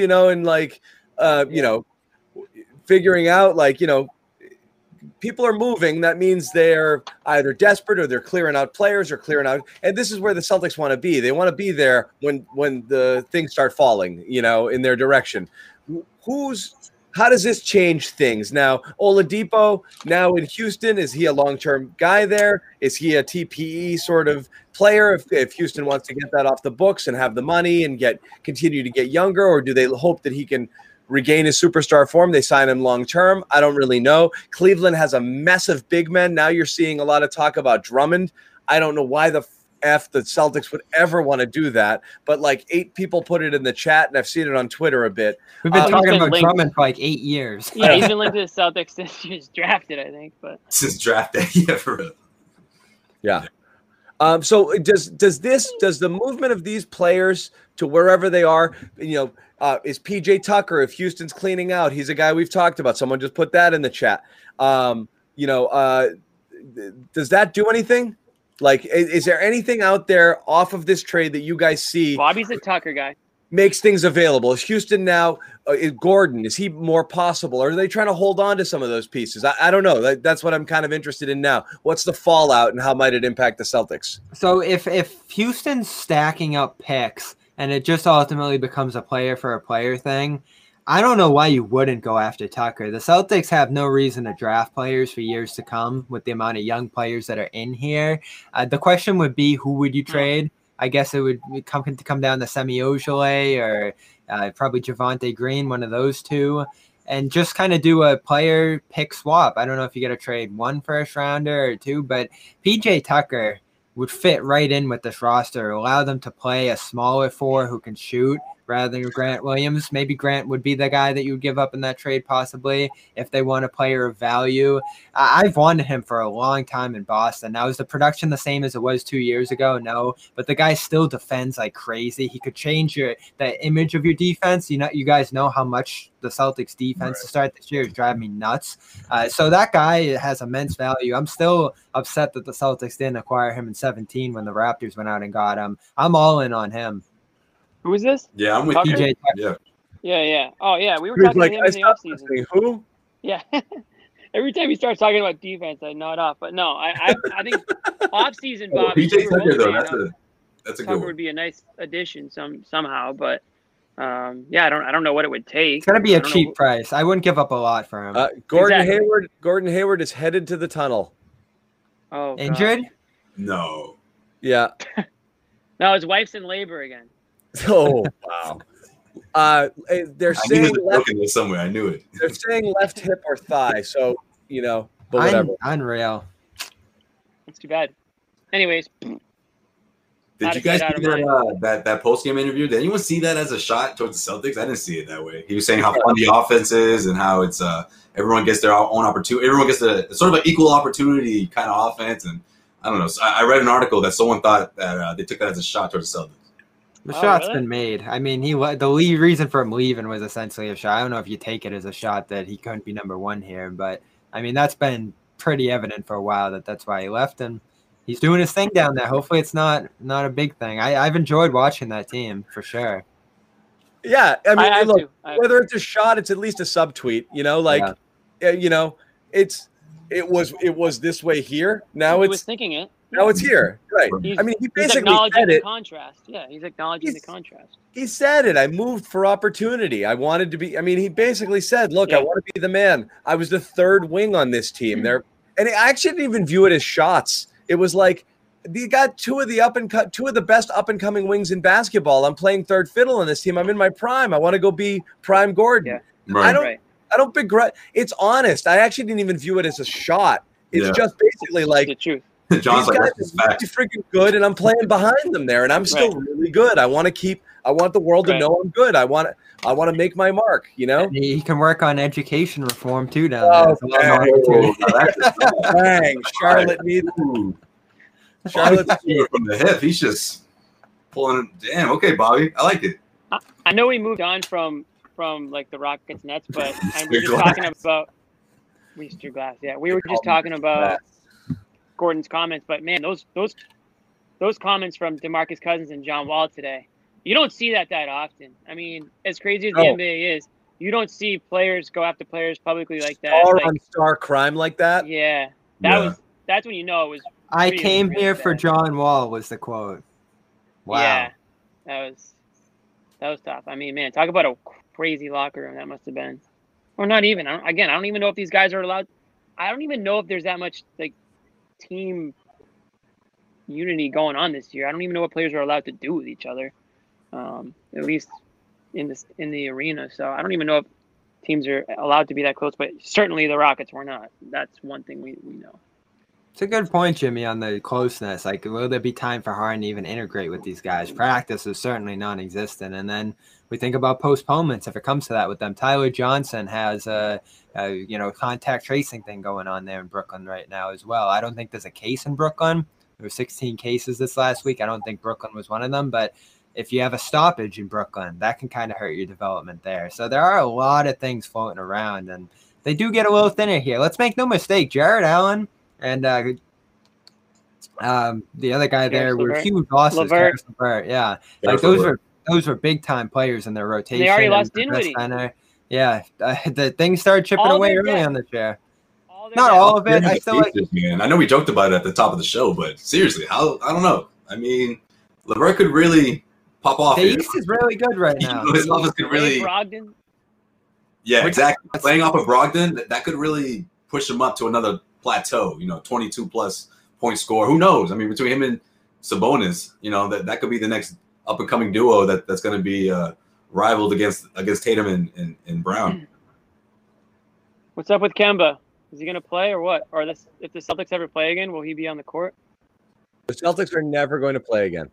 Figuring out, people are moving. That means they're either desperate or they're clearing out players or clearing out. And this is where the Celtics want to be. They want to be there when the things start falling, in their direction. How does this change things? Now, Oladipo, now in Houston, is he a long-term guy there? Is he a TPE sort of player if Houston wants to get that off the books and have the money and continue to get younger? Or do they hope that he can regain his superstar form? They sign him long-term. I don't really know. Cleveland has a mess of big men. Now you're seeing a lot of talk about Drummond. I don't know why F the Celtics would ever want to do that. But like 8 people put it in the chat, and I've seen it on Twitter a bit. We've been talking about Drummond for like 8 years. Yeah, he's been linked to the Celtics since he was drafted, I think. But since drafted, yeah, for real. Yeah. So does the movement of these players to wherever they are, is PJ Tucker, if Houston's cleaning out, he's a guy we've talked about. Someone just put that in the chat. Does that do anything? Like, is there anything out there off of this trade that you guys see? Bobby's a Tucker guy. Makes things available. Is Houston now, is Gordon, is he more possible? Or are they trying to hold on to some of those pieces? I don't know. That's what I'm kind of interested in now. What's the fallout and how might it impact the Celtics? So if Houston's stacking up picks and it just ultimately becomes a player for a player thing, I don't know why you wouldn't go after Tucker. The Celtics have no reason to draft players for years to come with the amount of young players that are in here. The question would be, who would you trade? I guess it would come down to Semi Ojeleye or probably Javonte Green, one of those two, and just kind of do a player pick swap. I don't know if you got to trade 1 first rounder or 2, but PJ Tucker would fit right in with this roster, allow them to play a smaller 4 who can shoot rather than Grant Williams. Maybe Grant would be the guy that you would give up in that trade possibly if they want a player of value. I've wanted him for a long time in Boston. Now, is the production the same as it was 2 years ago? No, but the guy still defends like crazy. He could change the image of your defense. You guys know how much the Celtics defense to start this year is driving me nuts. So that guy has immense value. I'm still upset that the Celtics didn't acquire him in 2017 when the Raptors went out and got him. I'm all in on him. Who is this? Yeah, I'm with PJ you. Yeah. Oh, yeah. We were talking to him in the offseason. Who? Yeah. Every time he starts talking about defense, I nod off. But no, I think offseason, Bob. PJ Tucker, though, that's a good one. Would be a nice addition somehow. But, I don't know what it would take. It's going to be a cheap price. I wouldn't give up a lot for him. Gordon Hayward is headed to the tunnel. Oh, injured? God. No. Yeah. No, his wife's in labor again. Oh, wow. They're saying left somewhere. I knew it. They're saying left hip or thigh. So, but whatever. Unreal. That's too bad. Anyways. Did you guys see that post-game interview? Did anyone see that as a shot towards the Celtics? I didn't see it that way. He was saying how fun the offense is and how it's everyone gets their own opportunity. Everyone gets sort of an equal opportunity kind of offense. And I don't know. So I read an article that someone thought that they took that as a shot towards the Celtics. The shot's been made. I mean, the reason for him leaving was essentially a shot. I don't know if you take it as a shot that he couldn't be number 1 here, but I mean, that's been pretty evident for a while that's why he left, and he's doing his thing down there. Hopefully it's not a big thing. I've enjoyed watching that team for sure. Yeah. I mean, look, whether it's a shot, it's at least a subtweet, it was this way here. Now he was thinking it. Now it's here, right? He basically said it. Contrast. Yeah, he's acknowledging the contrast. He said it. I moved for opportunity. I wanted to be. I mean, he basically said, "Look, I want to be the man." I was the 3rd wing on this team. There, and I actually didn't even view it as shots. It was like you got two of the best up and coming wings in basketball. I'm playing 3rd fiddle on this team. I'm in my prime. I want to go be prime Gordon. Yeah. Right. I don't begrudge. It's honest. I actually didn't even view it as a shot. It's just basically like the truth. John's these guys are really freaking good, and I'm playing behind them there, and I'm still really good. I want the world to know I'm good. I want to make my mark. He can work on education reform too down there. Dang, Charlotte needs. Charlotte from the hip. He's just pulling. Damn. Okay, Bobby. I like it. I know we moved on from like the Rockets Nets, but we're just talking about Easter Glass. Yeah, we were just talking about Gordon's comments, but man, those comments from DeMarcus Cousins and John Wall today, you don't see that often. I mean, as crazy as the NBA is, you don't see players go after players publicly like that. Star crime like that. Yeah, that's when you know it was. I came here for John Wall was the quote. Wow. Yeah, that was tough. I mean, man, talk about a crazy locker room that must have been, or not even. I don't even know if these guys are allowed. I don't even know if there's that much like team unity going on this year. I don't even know what players are allowed to do with each other, at least in the arena. So I don't even know if teams are allowed to be that close, but certainly the Rockets were not. That's one thing we know. It's a good point, Jimmy, on the closeness. Like, will there be time for Harden to even integrate with these guys? Practice is certainly non-existent. And then we think about postponements if it comes to that with them. Tyler Johnson has a contact tracing thing going on there in Brooklyn right now as well. I don't think there's a case in Brooklyn. There were 16 cases this last week. I don't think Brooklyn was one of them. But if you have a stoppage in Brooklyn, that can kind of hurt your development there. So there are a lot of things floating around, and they do get a little thinner here. Let's make no mistake, Jarrett Allen and the other guy there were huge losses. LeVert, yeah, like those were big time players in their rotation. They already lost Dinwiddie. Yeah, the things started chipping away early on the chair. Not all of it. I still man. I know we joked about it at the top of the show, but seriously, I don't know. I mean, LeVert could really pop off. The East is really good right now. His offense could really. Brogdon. Yeah, exactly. Playing off of Brogdon, that could really push him up to another plateau. 22 plus point score. Who knows? I mean, between him and Sabonis, that could be the next up and coming duo that's going to be rivaled against Tatum and Brown. What's up with Kemba? Is he going to play or what? Or if the Celtics ever play again, will he be on the court? The Celtics are never going to play again.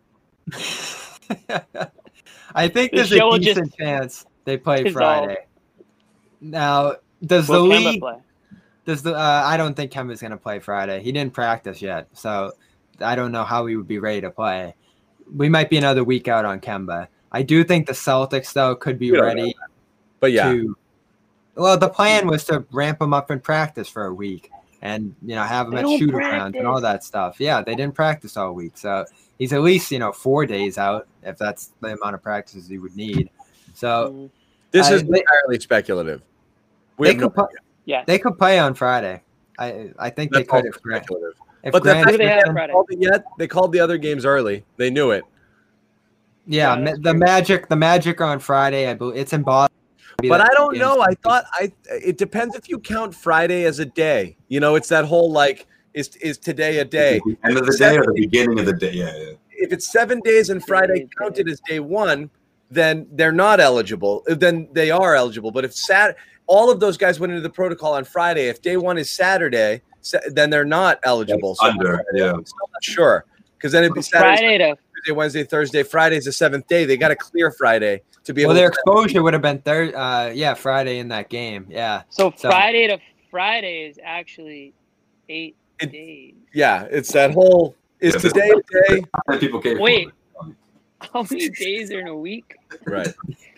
I think there's a decent chance they play Friday. Now, does the league play? I don't think Kemba's going to play Friday. He didn't practice yet, so I don't know how he would be ready to play. We might be another week out on Kemba. I do think the Celtics, though, could be ready. But yeah. Well, the plan was to ramp him up in practice for a week and, have him at shoot-arounds and all that stuff. Yeah, they didn't practice all week. So he's at least, 4 days out if that's the amount of practices he would need. So this is entirely speculative. They could play on Friday. I think that's they could. Speculative. But they called the other games early. They knew it. Yeah, the Magic are on Friday. I believe it's in Boston. But I don't know. I thought it depends if you count Friday as a day. It's that whole is today a day? The end of the day or the beginning of the day? Yeah. If it's 7 days and Friday counted as day one, then they're not eligible. Then they are eligible. But if all of those guys went into the protocol on Friday. If day one is Saturday, then they're not eligible. So I'm still not sure because then it'd be Saturday, Tuesday, Wednesday, Thursday. Friday's the seventh day. They got to clear Friday to be able. Well, their exposure would have been Friday in that game. Yeah. So Friday to Friday is actually 8 days. Yeah, it's that whole. Is today a day? People came. Wait, how many days are in a week? Right.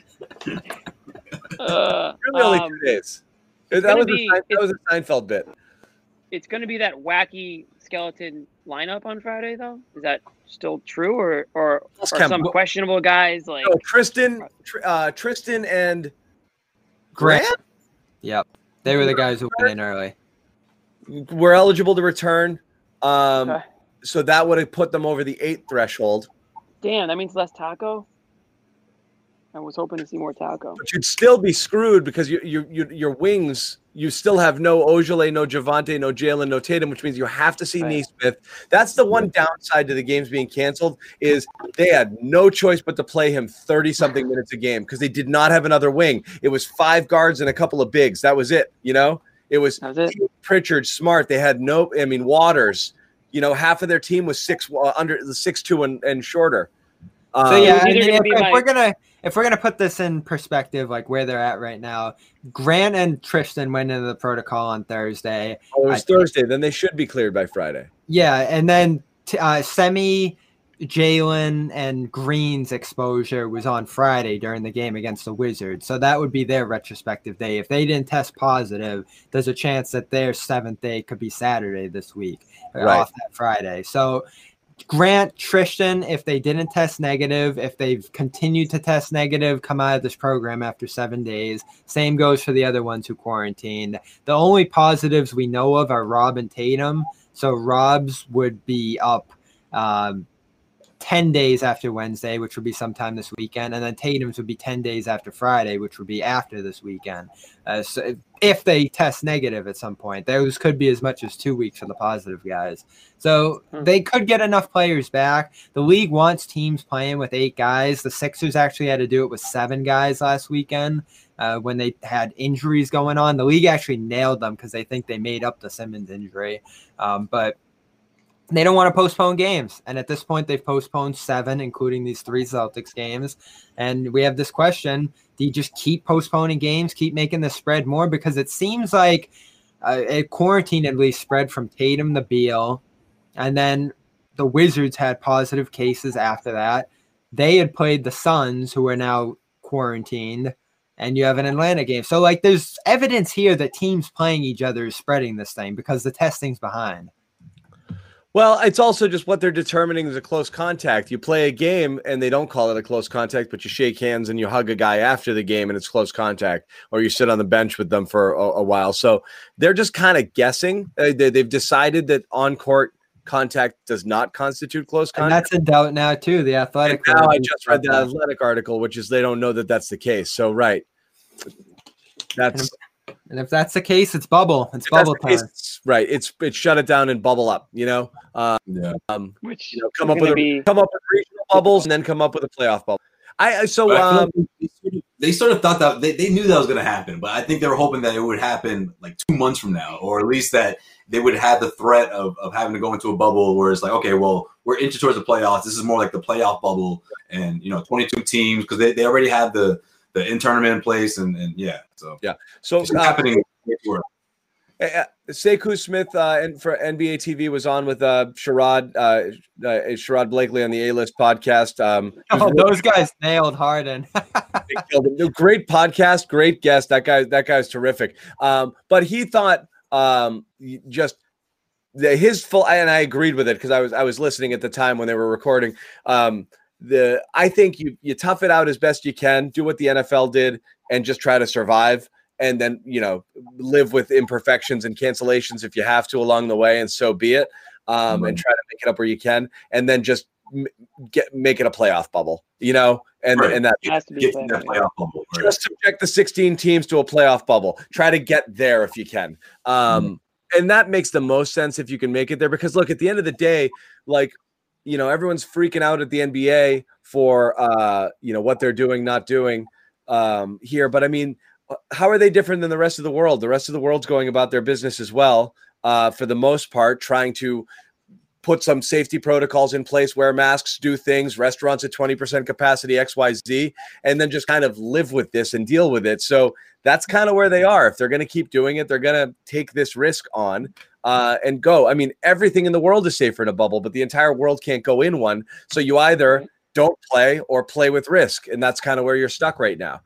Really only 2 days. That was a Seinfeld bit. It's going to be that wacky skeleton lineup on Friday, though. Is that still true, or some questionable guys like Tristan and Grant? Yep, they were the guys who went in early. Were eligible to return, so that would have put them over the 8 threshold. Damn, that means less Taco. I was hoping to see more Taco. But you'd still be screwed because your wings, you still have no Ojale, no Javante, no Jalen, no Tatum, which means you have to see Nesmith. That's the one downside to the games being canceled is they had no choice but to play him 30-something minutes a game because they did not have another wing. It was 5 guards and a couple of bigs. That was it, It was Pritchard, Smart. They had Waters. Half of their team was under the 6'2" and shorter. If we're gonna put this in perspective, like where they're at right now, Grant and Tristan went into the protocol on Thursday. Oh, it was Thursday. Then they should be cleared by Friday. Yeah, and then Semi, Jalen, and Green's exposure was on Friday during the game against the Wizards. So that would be their retrospective day. If they didn't test positive, there's a chance that their 7th day could be Saturday this week off that Friday. So Grant, Tristan, if they didn't test negative, if they've continued to test negative, come out of this program after 7 days. Same goes for the other ones who quarantined. The only positives we know of are Rob and Tatum. So Rob's would be up 10 days after Wednesday, which would be sometime this weekend. And then Tatum's would be 10 days after Friday, which would be after this weekend. So if they test negative at some point, those could be as much as 2 weeks for the positive guys. So they could get enough players back. The league wants teams playing with 8 guys. The Sixers actually had to do it with 7 guys last weekend when they had injuries going on. The league actually nailed them because they think they made up the Simmons injury. But they don't want to postpone games. And at this point, they've postponed 7, including these 3 Celtics games. And we have this question, do you just keep postponing games, keep making the spread more? Because it seems like a quarantine at least spread from Tatum to Beal. And then the Wizards had positive cases after that. They had played the Suns, who are now quarantined. And you have an Atlanta game. So, like, there's evidence here that teams playing each other is spreading this thing because the testing's behind. Well, it's also just what they're determining is a close contact. You play a game and they don't call it a close contact, but you shake hands and you hug a guy after the game and it's close contact, or you sit on the bench with them for a while. So they're just kind of guessing. They've decided that on-court contact does not constitute close contact. And that's in doubt now, too. The Athletic. Now I just read the Athletic article, which is they don't know that that's the case. So, right. And if that's the case, it's bubble. It's bubble time. Right. It's shut it down and bubble up, Which come up with regional bubbles and then come up with a playoff bubble. They sort of thought that they knew that was going to happen, but I think they were hoping that it would happen like 2 months from now, or at least that they would have the threat of having to go into a bubble where it's like, okay, well, we're inching towards the playoffs. This is more like the playoff bubble, and 22 teams, because they already have the in-tournament in place, and so it's happening. Sekou Smith and for NBA TV was on with Sherrod Blakely on the A-List podcast. Those guys nailed Harden. Great podcast, great guest. That guy's terrific. But he thought his full, and I agreed with it because I was listening at the time when they were recording. I think you tough it out as best you can, do what the NFL did, and just try to survive. And then, live with imperfections and cancellations if you have to along the way, and so be it. And try to make it up where you can, and then just make it a playoff bubble, and that has to be that playoff bubble. Right. Just subject the 16 teams to a playoff bubble. Try to get there if you can. And that makes the most sense if you can make it there, because look, at the end of the day, like, everyone's freaking out at the NBA for what they're doing, not doing here. But I mean, how are they different than the rest of the world? The rest of the world's going about their business as well, for the most part, trying to put some safety protocols in place, wear masks, do things, restaurants at 20% capacity, XYZ, and then just kind of live with this and deal with it. So that's kind of where they are. If they're going to keep doing it, they're going to take this risk on and go. I mean, everything in the world is safer in a bubble, but the entire world can't go in one. So you either don't play or play with risk. And that's kind of where you're stuck right now.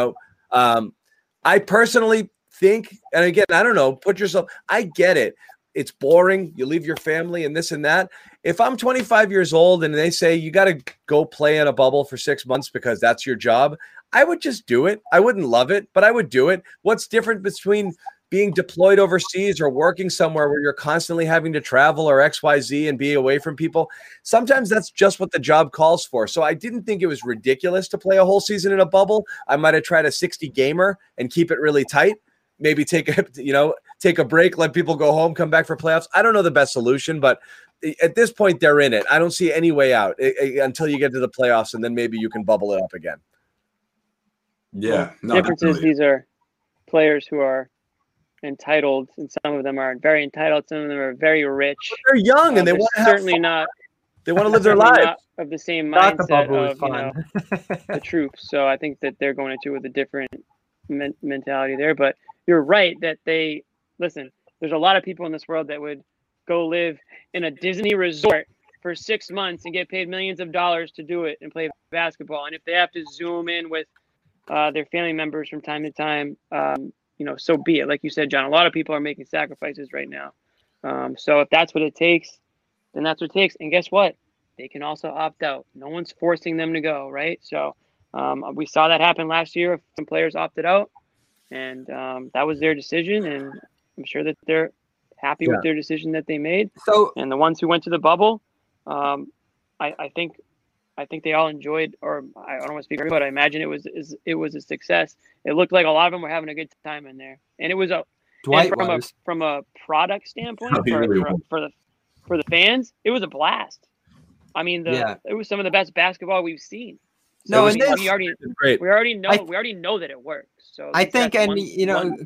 I personally think, and again, I don't know, I get it. It's boring. You leave your family and this and that. If I'm 25 years old and they say you got to go play in a bubble for 6 months because that's your job, I would just do it. I wouldn't love it, but I would do it. What's different between being deployed overseas or working somewhere where you're constantly having to travel or XYZ and be away from people? Sometimes that's just what the job calls for. So I didn't think it was ridiculous to play a whole season in a bubble. I might have tried a 60 gamer and keep it really tight. Maybe take a break, let people go home, come back for playoffs. I don't know the best solution, but at this point they're in it. I don't see any way out until you get to the playoffs, and then maybe you can bubble it up again. Yeah. The difference is these are players who are entitled, and some of them are very entitled. Some of them are very rich. They're young and they want to certainly not. They want to live their lives. Of the same mindset of the troops. So I think that they're going into with a different mentality there. But you're right that there's a lot of people in this world that would go live in a Disney resort for 6 months and get paid millions of dollars to do it and play basketball. And if they have to Zoom in with their family members from time to time, so be it. Like you said, John, a lot of people are making sacrifices right now. So if that's what it takes, then that's what it takes. And guess what? They can also opt out. No one's forcing them to go, right? So we saw that happen last year. Some players opted out, and that was their decision. And I'm sure that they're happy with their decision that they made. And the ones who went to the bubble, I think they all enjoyed, or I don't want to speak for everybody, but I imagine it was a success. It looked like a lot of them were having a good time in there, and it was from a product standpoint for the fans, it was a blast. I mean, it was some of the best basketball we've seen. So we already know that it works. So I think,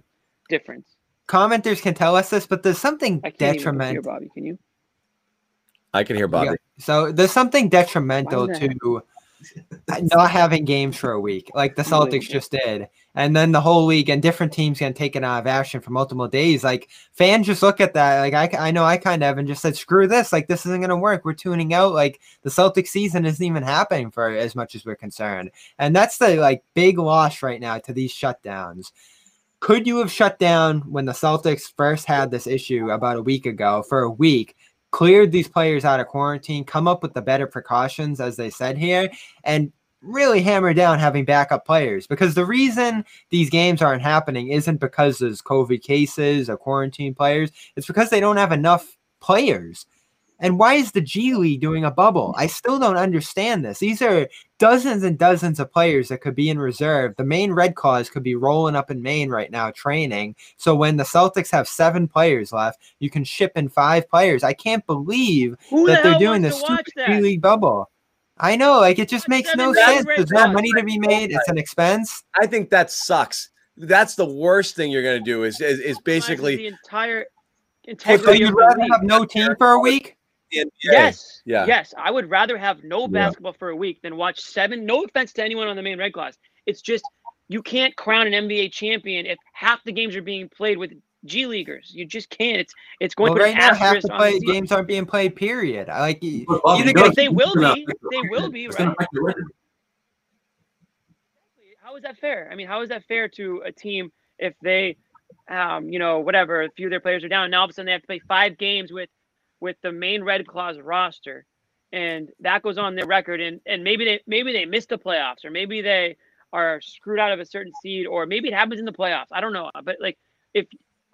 difference. Commenters can tell us this, but there's something detrimental. Bobby, can you? I can hear Bobby. Yeah. So there's something detrimental to not having games for a week, like the Celtics just did. And then the whole league and different teams can take it out of action for multiple days. Like fans just look at that. Like I know I kind of have and just said, screw this. Like this isn't going to work. We're tuning out. Like the Celtics season isn't even happening for as much as we're concerned. And that's the like big loss right now to these shutdowns. Could you have shut down when the Celtics first had this issue about a week ago for a week, cleared these players out of quarantine, come up with the better precautions, as they said here, and really hammer down having backup players? Because the reason these games aren't happening isn't because there's COVID cases or quarantine players. It's because they don't have enough players. And why is the G League doing a bubble? I still don't understand this. These are dozens and dozens of players that could be in reserve. The Maine Red Claws could be rolling up in Maine right now training. So when the Celtics have 7 players left, you can ship in 5 players. I can't believe that they're doing this stupid G League bubble. I know, like it just makes no sense. There's no money to be made. It's an expense. I think that sucks. That's the worst thing you're going to do is basically the entire So you'd rather have no team for a week? Yes. I would rather have no basketball for a week than watch 7. No offense to anyone on the Maine Red Claws. It's just you can't crown an NBA champion if half the games are being played with G Leaguers. You just can't. It's going to right now. Half the games aren't being played. Period. I like they will be. They will be. Right. How is that fair? I mean, how is that fair to a team if they, whatever, a few of their players are down, and now all of a sudden they have to play 5 games with the Maine Red Claws roster, and that goes on their record, and maybe they missed the playoffs, or maybe they are screwed out of a certain seed, or maybe it happens in the playoffs. I don't know, but like if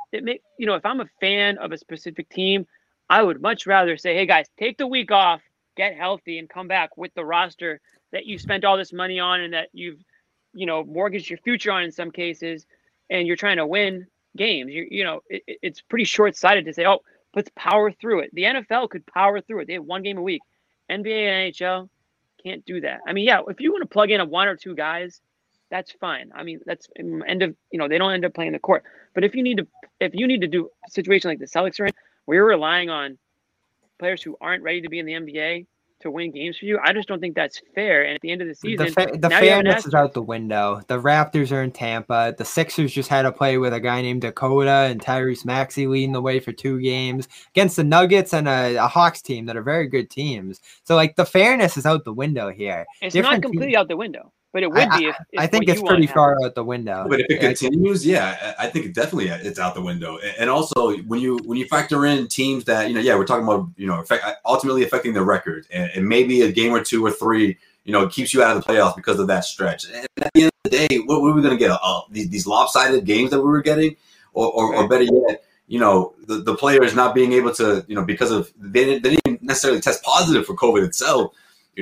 I'm a fan of a specific team, I would much rather say, hey guys, take the week off, get healthy, and come back with the roster that you spent all this money on and that you've mortgaged your future on in some cases, and you're trying to win games. It's pretty short-sighted to say, oh, let's power through it. The NFL could power through it. They have 1 game a week. NBA and NHL can't do that. I mean, yeah, if you want to plug in a 1 or 2 guys, that's fine. I mean, that's they don't end up playing the court. But if you need to do a situation like the Celtics are in, where you're relying on players who aren't ready to be in the NBA to win games for you, I just don't think that's fair. And at the end of the season, the fairness is out the window. The Raptors are in Tampa. The Sixers just had to play with a guy named Dakota and Tyrese Maxey leading the way for 2 games against the Nuggets and a Hawks team that are very good teams. So like the fairness is out the window here. It's not completely out the window, but it would be. I think it's pretty far out the window. But if it continues, I think it's out the window. And also when you factor in teams that we're talking about ultimately affecting their record, and maybe a game or 2 or 3 keeps you out of the playoffs because of that stretch. And at the end of the day, what were we going to get? These lopsided games that we were getting, or better yet, the players not being able to because of they didn't necessarily test positive for COVID itself.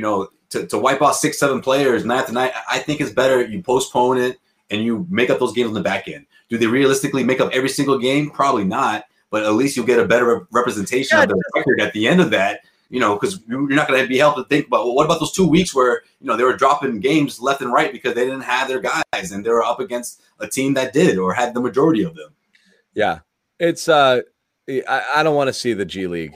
To wipe out 6-7 players night after night, I think it's better you postpone it and you make up those games on the back end. Do they realistically make up every single game? Probably not, but at least you'll get a better representation of the record at the end of that. Because you're not going to be able to think about, well, what about those 2 weeks where they were dropping games left and right because they didn't have their guys and they were up against a team that did or had the majority of them. Yeah, it's I don't want to see the G League.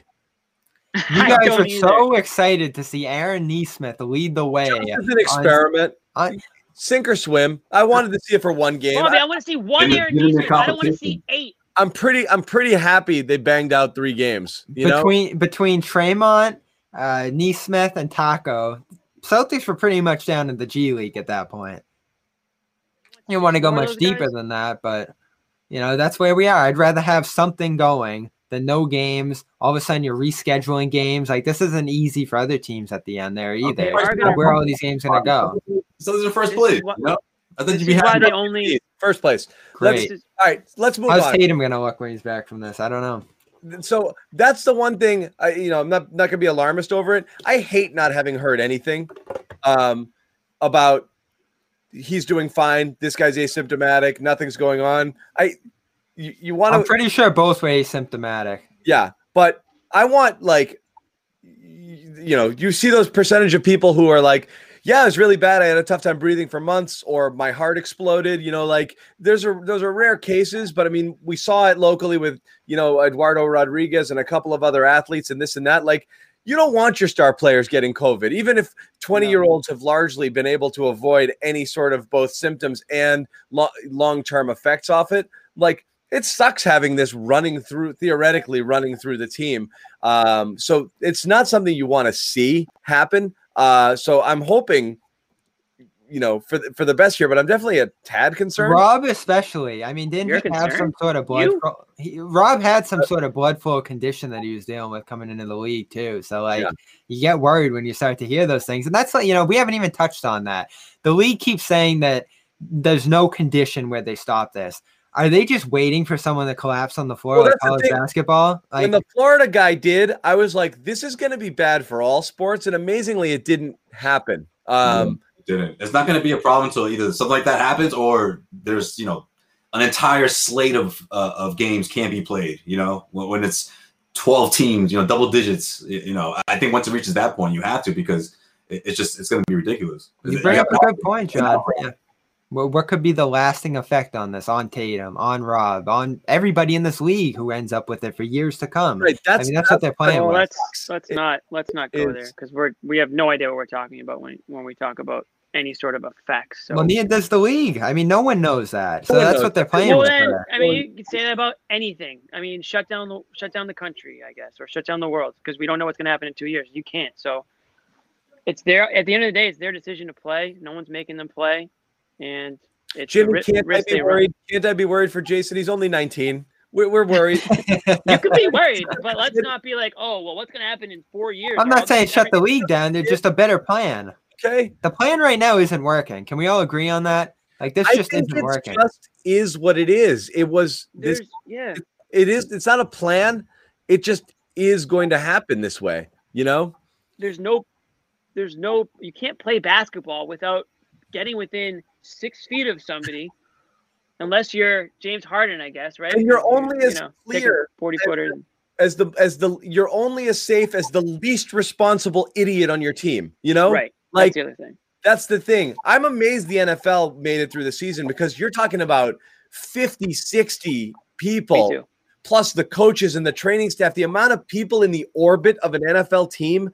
You guys are so excited to see Aaron Nesmith lead the way. It's an experiment. Sink or swim. I wanted to see it for 1 game. Bobby, I want to see 1 Aaron Nesmith. I don't want to see 8. I'm pretty happy they banged out 3 games. Between Tremont, Nesmith, and Taco, Celtics were pretty much down in the G League at that point. You don't want to go much deeper than that, but that's where we are. I'd rather have something going than no games. All of a sudden you're rescheduling games. Like this isn't easy for other teams at the end there either. Where are all these games going to go? So this is first place. I think you'd be happy. They only first place. Great. All right, let's move on. How's Tatum going to look when he's back from this? I don't know. So that's the one thing I'm not going to be alarmist over it. I hate not having heard anything about he's doing fine. This guy's asymptomatic. Nothing's going on. You want to? I'm pretty sure both were asymptomatic. Yeah, but I want you see those percentage of people who are like, yeah, it was really bad. I had a tough time breathing for months, or my heart exploded. Those are rare cases, but I mean, we saw it locally with Eduardo Rodriguez and a couple of other athletes and this and that. Like, you don't want your star players getting COVID, even if 20-year-olds have largely been able to avoid any sort of both symptoms and long-term effects off it. Like, it sucks having this theoretically running through the team. So it's not something you want to see happen. So I'm hoping, for the best here, but I'm definitely a tad concerned. Rob especially. I mean, didn't he have some sort of blood flow? Rob had some sort of blood flow condition that he was dealing with coming into the league too. So you get worried when you start to hear those things. And that's like, we haven't even touched on that. The league keeps saying that there's no condition where they stop this. Are they just waiting for someone to collapse on the floor like college basketball? When the Florida guy did, I was like, this is going to be bad for all sports. And amazingly, it didn't happen. Didn't. It's not going to be a problem until either something like that happens or there's, an entire slate of games can't be played, when it's 12 teams, double digits, I think once it reaches that point, you have to, because it's going to be ridiculous. You bring up a good point, John. Yeah. Well, what could be the lasting effect on this, on Tatum, on Rob, on everybody in this league who ends up with it for years to come? Right, that's what they're playing with. Let's not go there, because we have no idea what we're talking about when we talk about any sort of effects. So. Well, neither does the league. I mean, no one knows that. So that's what they're playing with. Then, I mean, you can say that about anything. I mean, shut down the country, I guess, or shut down the world, because we don't know what's going to happen in 2 years. You can't. So it's at the end of the day, it's their decision to play. No one's making them play. And it's Jimmy, can't I be worried for Jason? He's only 19. We're worried. You could be worried, but let's not be like, oh, well, what's going to happen in 4 years? I'm not saying shut the league down. There's just a better plan. Okay. The plan right now isn't working. Can we all agree on that? Like, this just isn't working. Just is what it is. It was this. Yeah. It is. It's not a plan. It just is going to happen this way. There's no. You can't play basketball without getting within 6 feet of somebody, unless you're James Harden, I guess, right? And you're only as clear 40-footer you're only as safe as the least responsible idiot on your team. Right. Like, that's the other thing. That's the thing. I'm amazed the NFL made it through the season, because you're talking about 50, 60 people plus the coaches and the training staff. The amount of people in the orbit of an NFL team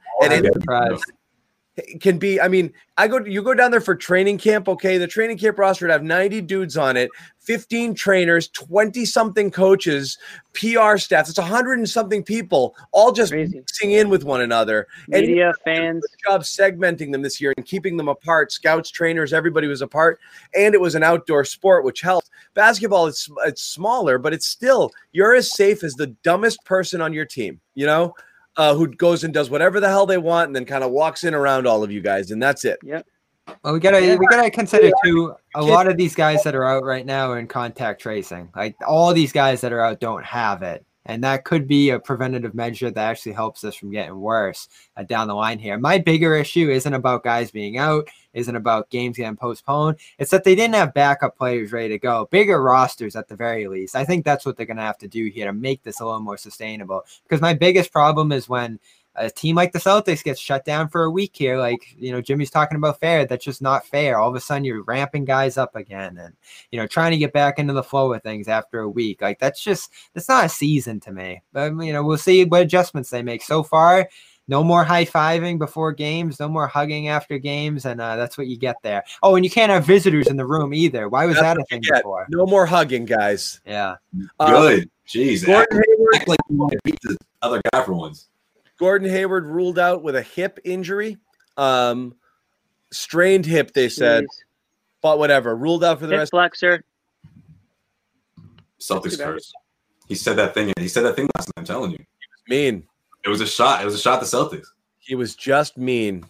can be, I mean, you go down there for training camp. Okay. The training camp roster would have 90 dudes on it, 15 trainers, 20 something coaches, PR staff. It's 100 and something people all just mixing in with one another. Media, fans. Good job segmenting them this year and keeping them apart. Scouts, trainers, everybody was apart. And it was an outdoor sport, which helped. Basketball, it's smaller, but it's still, you're as safe as the dumbest person on your team, who goes and does whatever the hell they want and then kind of walks in around all of you guys, and that's it. Yep. Well, we gotta consider too, a lot of these guys that are out right now are in contact tracing. Like, all these guys that are out don't have it. And that could be a preventative measure that actually helps us from getting worse down the line here. My bigger issue isn't about guys being out, isn't about games getting postponed. It's that they didn't have backup players ready to go. Bigger rosters at the very least. I think that's what they're going to have to do here to make this a little more sustainable. Because my biggest problem is when a team like the Celtics gets shut down for a week here, like, Jimmy's talking about fair. That's just not fair. All of a sudden you're ramping guys up again and, trying to get back into the flow of things after a week. Like, that's not a season to me. But, we'll see what adjustments they make. So far, no more high-fiving before games, no more hugging after games, and that's what you get there. Oh, and you can't have visitors in the room either. Why was that a thing before? No more hugging, guys. Yeah. Good. Jeez. Act like you want to beat the other guy for once. Gordon Hayward ruled out with a hip injury. Strained hip, they said. But whatever. Ruled out for the rest. Flexor. Celtics curse. He said that thing last night, I'm telling you. He was mean. It was a shot. It was a shot at the Celtics. He was just mean.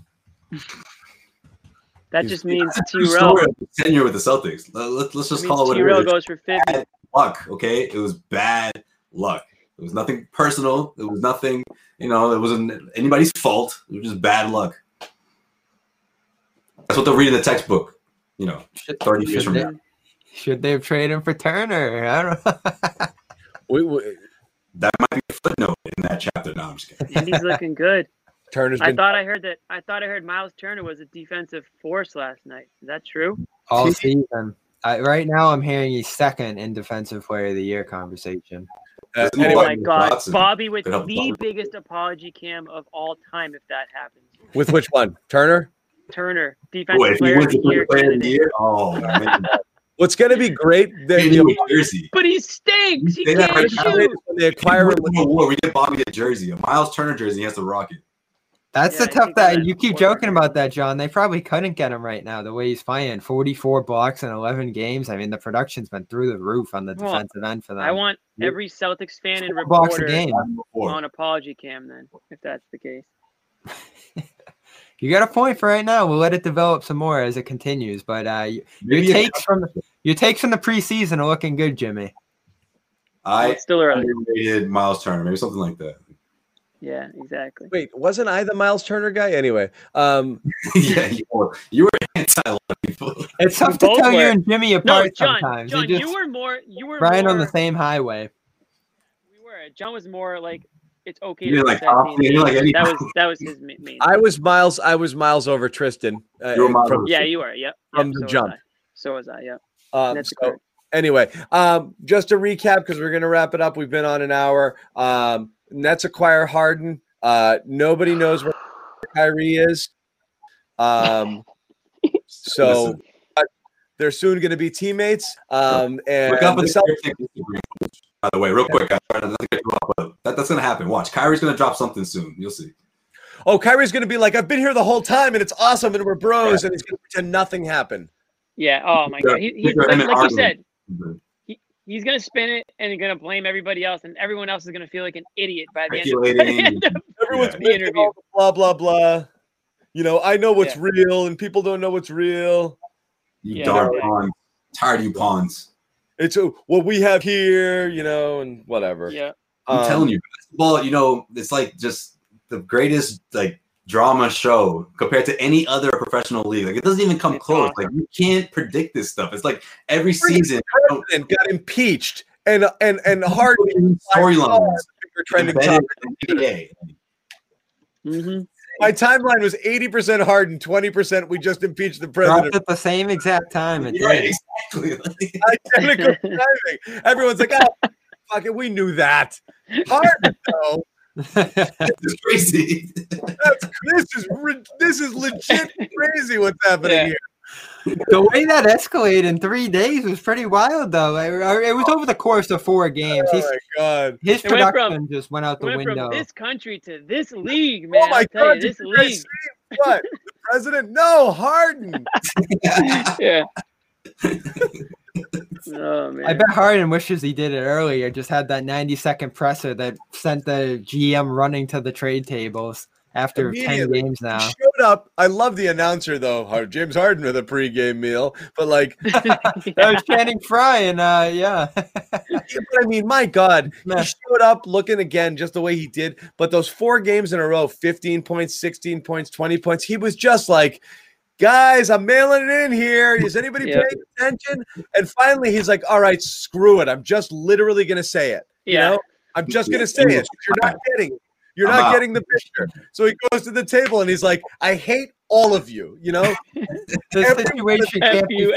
That just means T-Row. Tenure with the Celtics. Let's just call it what it is. T-Row goes for 50. Bad luck, okay? It was bad luck. It was nothing personal. It was nothing, it wasn't anybody's fault. It was just bad luck. That's what they'll read in the textbook, 30 years from now. Should they have traded him for Turner? I don't know. That might be a footnote in that chapter. No, I'm just kidding. Indy's looking good. I thought I heard Miles Turner was a defensive force last night. Is that true? All season. Right now, I'm hearing he's second in defensive player of the year conversation. Oh my God, Bobby with the biggest apology cam of all time if that happens. With which one? Turner, defensive player of the year. Oh man. What's going to be great? Jersey. But he stinks. He can't shoot. They acquire him. We get Bobby a jersey, a Miles Turner jersey. He has the Rocket. That's the tough that you keep joking about that, John. They probably couldn't get him right now the way he's playing. 44 blocks in 11 games. I mean, the production's been through the roof on the defensive end for them. I want every Celtics fan and reporter on apology cam then, if that's the case. You got a point for right now. We'll let it develop some more as it continues. But your takes from the preseason are looking good, Jimmy. It's still early. Rated Miles Turner, maybe something like that. Yeah, exactly. Wait, wasn't I the Miles Turner guy? Anyway, yeah, you were anti a lot of people. It's tough to tell you and Jimmy apart sometimes. John, you were Brian on the same highway. We were. John was more like it's okay. That was his main. I was Miles over Tristan. You were. Yep. From the jump. So was I. Yep. Anyway, just to recap because we're gonna wrap it up. We've been on an hour. Nets acquire Harden. Nobody knows where Kyrie is. So they're soon going to be teammates. And by the way, real quick, that's going to happen. Watch, Kyrie's going to drop something soon. You'll see. Oh, Kyrie's going to be like, I've been here the whole time, and it's awesome, and we're bros, and he's going to pretend nothing happened. Yeah. Oh my God. He's like you said. He's going to spin it and going to blame everybody else, and everyone else is going to feel like an idiot by the end of everyone's the interview. Blah, blah, blah. You know, I know what's real, and people don't know what's real. You darn pawns. Tired of you pawns. It's what we have here, you know, and whatever. Yeah. I'm telling you, basketball, you know, it's like just the greatest, like, drama show compared to any other professional league. Like, it doesn't even come close. Awesome. Like, you can't predict this stuff. It's like every season president got impeached and Harden storylines trending topic. My timeline was 80% Harden, 20% we just impeached the president at the same exact time. Right, exactly. Identical timing. Everyone's like, "Oh, fuck it, we knew that." Harden, though. This is crazy. This is legit crazy what's happening here. The way that escalated in 3 days was pretty wild, though. It was over the course of 4 games. Oh my God! His production just went out the window. From this country to this league, man. Oh my God! This league. What? The president? No, Harden. Yeah. Oh, man. I bet Harden wishes he did it earlier. Just had that 90-second presser that sent the GM running to the trade tables after 10 games now. He showed up. I love the announcer though, James Harden with a pregame meal, but like that was Channing Frye, and But I mean, my God, he showed up looking again just the way he did. But those 4 games in a row, 15 points, 16 points, 20 points, he was just like, guys, I'm mailing it in here. Is anybody paying attention? And finally, he's like, all right, screw it. I'm just literally going to say it. You know, I'm just going to say it. You're not getting it. You're not getting the picture. So he goes to the table and he's like, I hate all of you. You know, the situation can't be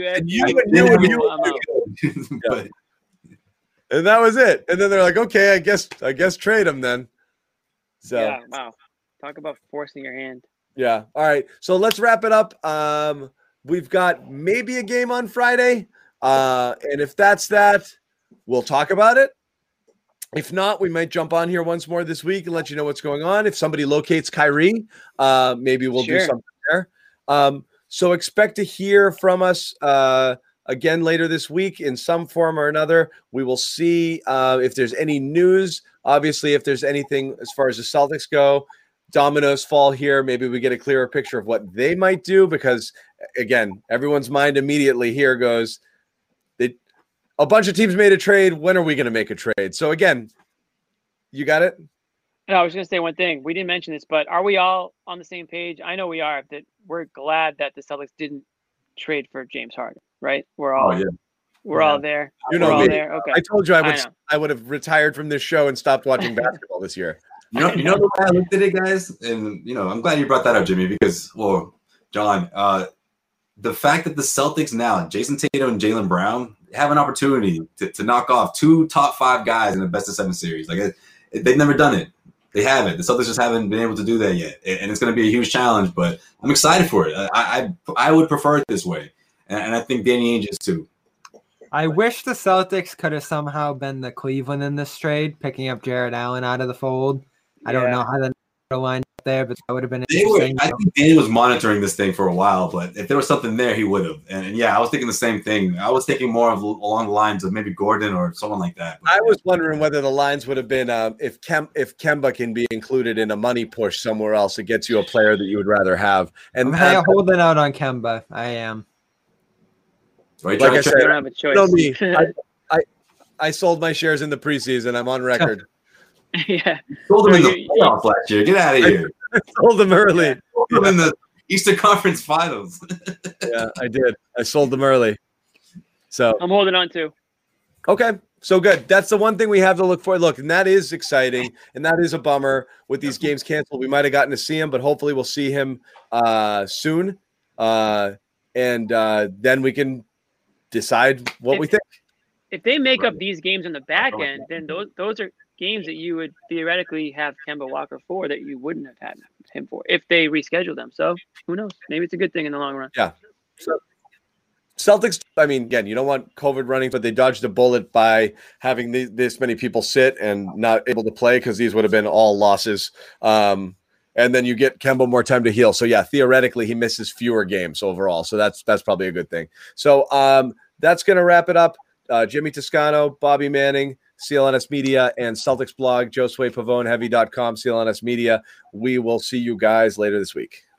and that was it. And then they're like, okay, I guess trade him then. So yeah, wow. Talk about forcing your hand. Yeah. All right. So let's wrap it up. We've got maybe a game on Friday. And if that's that, we'll talk about it. If not, we might jump on here once more this week and let you know what's going on. If somebody locates Kyrie, maybe we'll do something there. So expect to hear from us again later this week in some form or another. We will see if there's any news. Obviously, if there's anything as far as the Celtics go, dominoes fall here. Maybe we get a clearer picture of what they might do because, again, everyone's mind immediately here goes, a bunch of teams made a trade. When are we going to make a trade? So, again, you got it? No, I was going to say one thing. We didn't mention this, but are we all on the same page? I know we are. That we're glad that the Celtics didn't trade for James Harden, right? We're all we're all there. You know me. There. Okay. I told you I would have retired from this show and stopped watching basketball this year. You know the way I looked at it, guys? And, I'm glad you brought that up, Jimmy, because, John, the fact that the Celtics now, Jason Tatum and Jaylen Brown, have an opportunity to knock off 2 top 5 guys in the best of 7 series. Like they've never done it. They haven't. The Celtics just haven't been able to do that yet, and it's going to be a huge challenge. But I'm excited for it. I would prefer it this way, and I think Danny Ainge is too. I wish the Celtics could have somehow been the Cleveland in this trade, picking up Jarrett Allen out of the fold. I don't know how the line up there, but that would have been interesting. I think Danny was monitoring this thing for a while, but if there was something there, he would have. And yeah, I was thinking the same thing. I was thinking more of along the lines of maybe Gordon or someone like that. But I was wondering whether the lines would have been if Kemba can be included in a money push somewhere else, it gets you a player that you would rather have. And I'm holding out on Kemba. I am. Right, like I said, you don't have a choice. I sold my shares in the preseason. I'm on record. Yeah. Sold them in the playoffs last year. Get out of here. I sold them early. Sold them in the Eastern Conference Finals. Yeah, I did. I sold them early. So I'm holding on to. Okay. So good. That's the one thing we have to look for. Look, and that is exciting, and that is a bummer with these games canceled. We might have gotten to see him, but hopefully we'll see him soon. And then we can decide what we think. If they make up these games on the back end, then those are games that you would theoretically have Kemba Walker for that you wouldn't have had him for if they reschedule them. So who knows? Maybe it's a good thing in the long run. Yeah. So Celtics, I mean, again, you don't want COVID running, but they dodged a bullet by having this many people sit and not able to play because these would have been all losses. And then you get Kemba more time to heal. So yeah, theoretically he misses fewer games overall. So that's probably a good thing. So that's going to wrap it up. Jimmy Toscano, Bobby Manning, CLNS Media, and Celtics blog, Josue Pavone, Heavy.com, CLNS Media. We will see you guys later this week.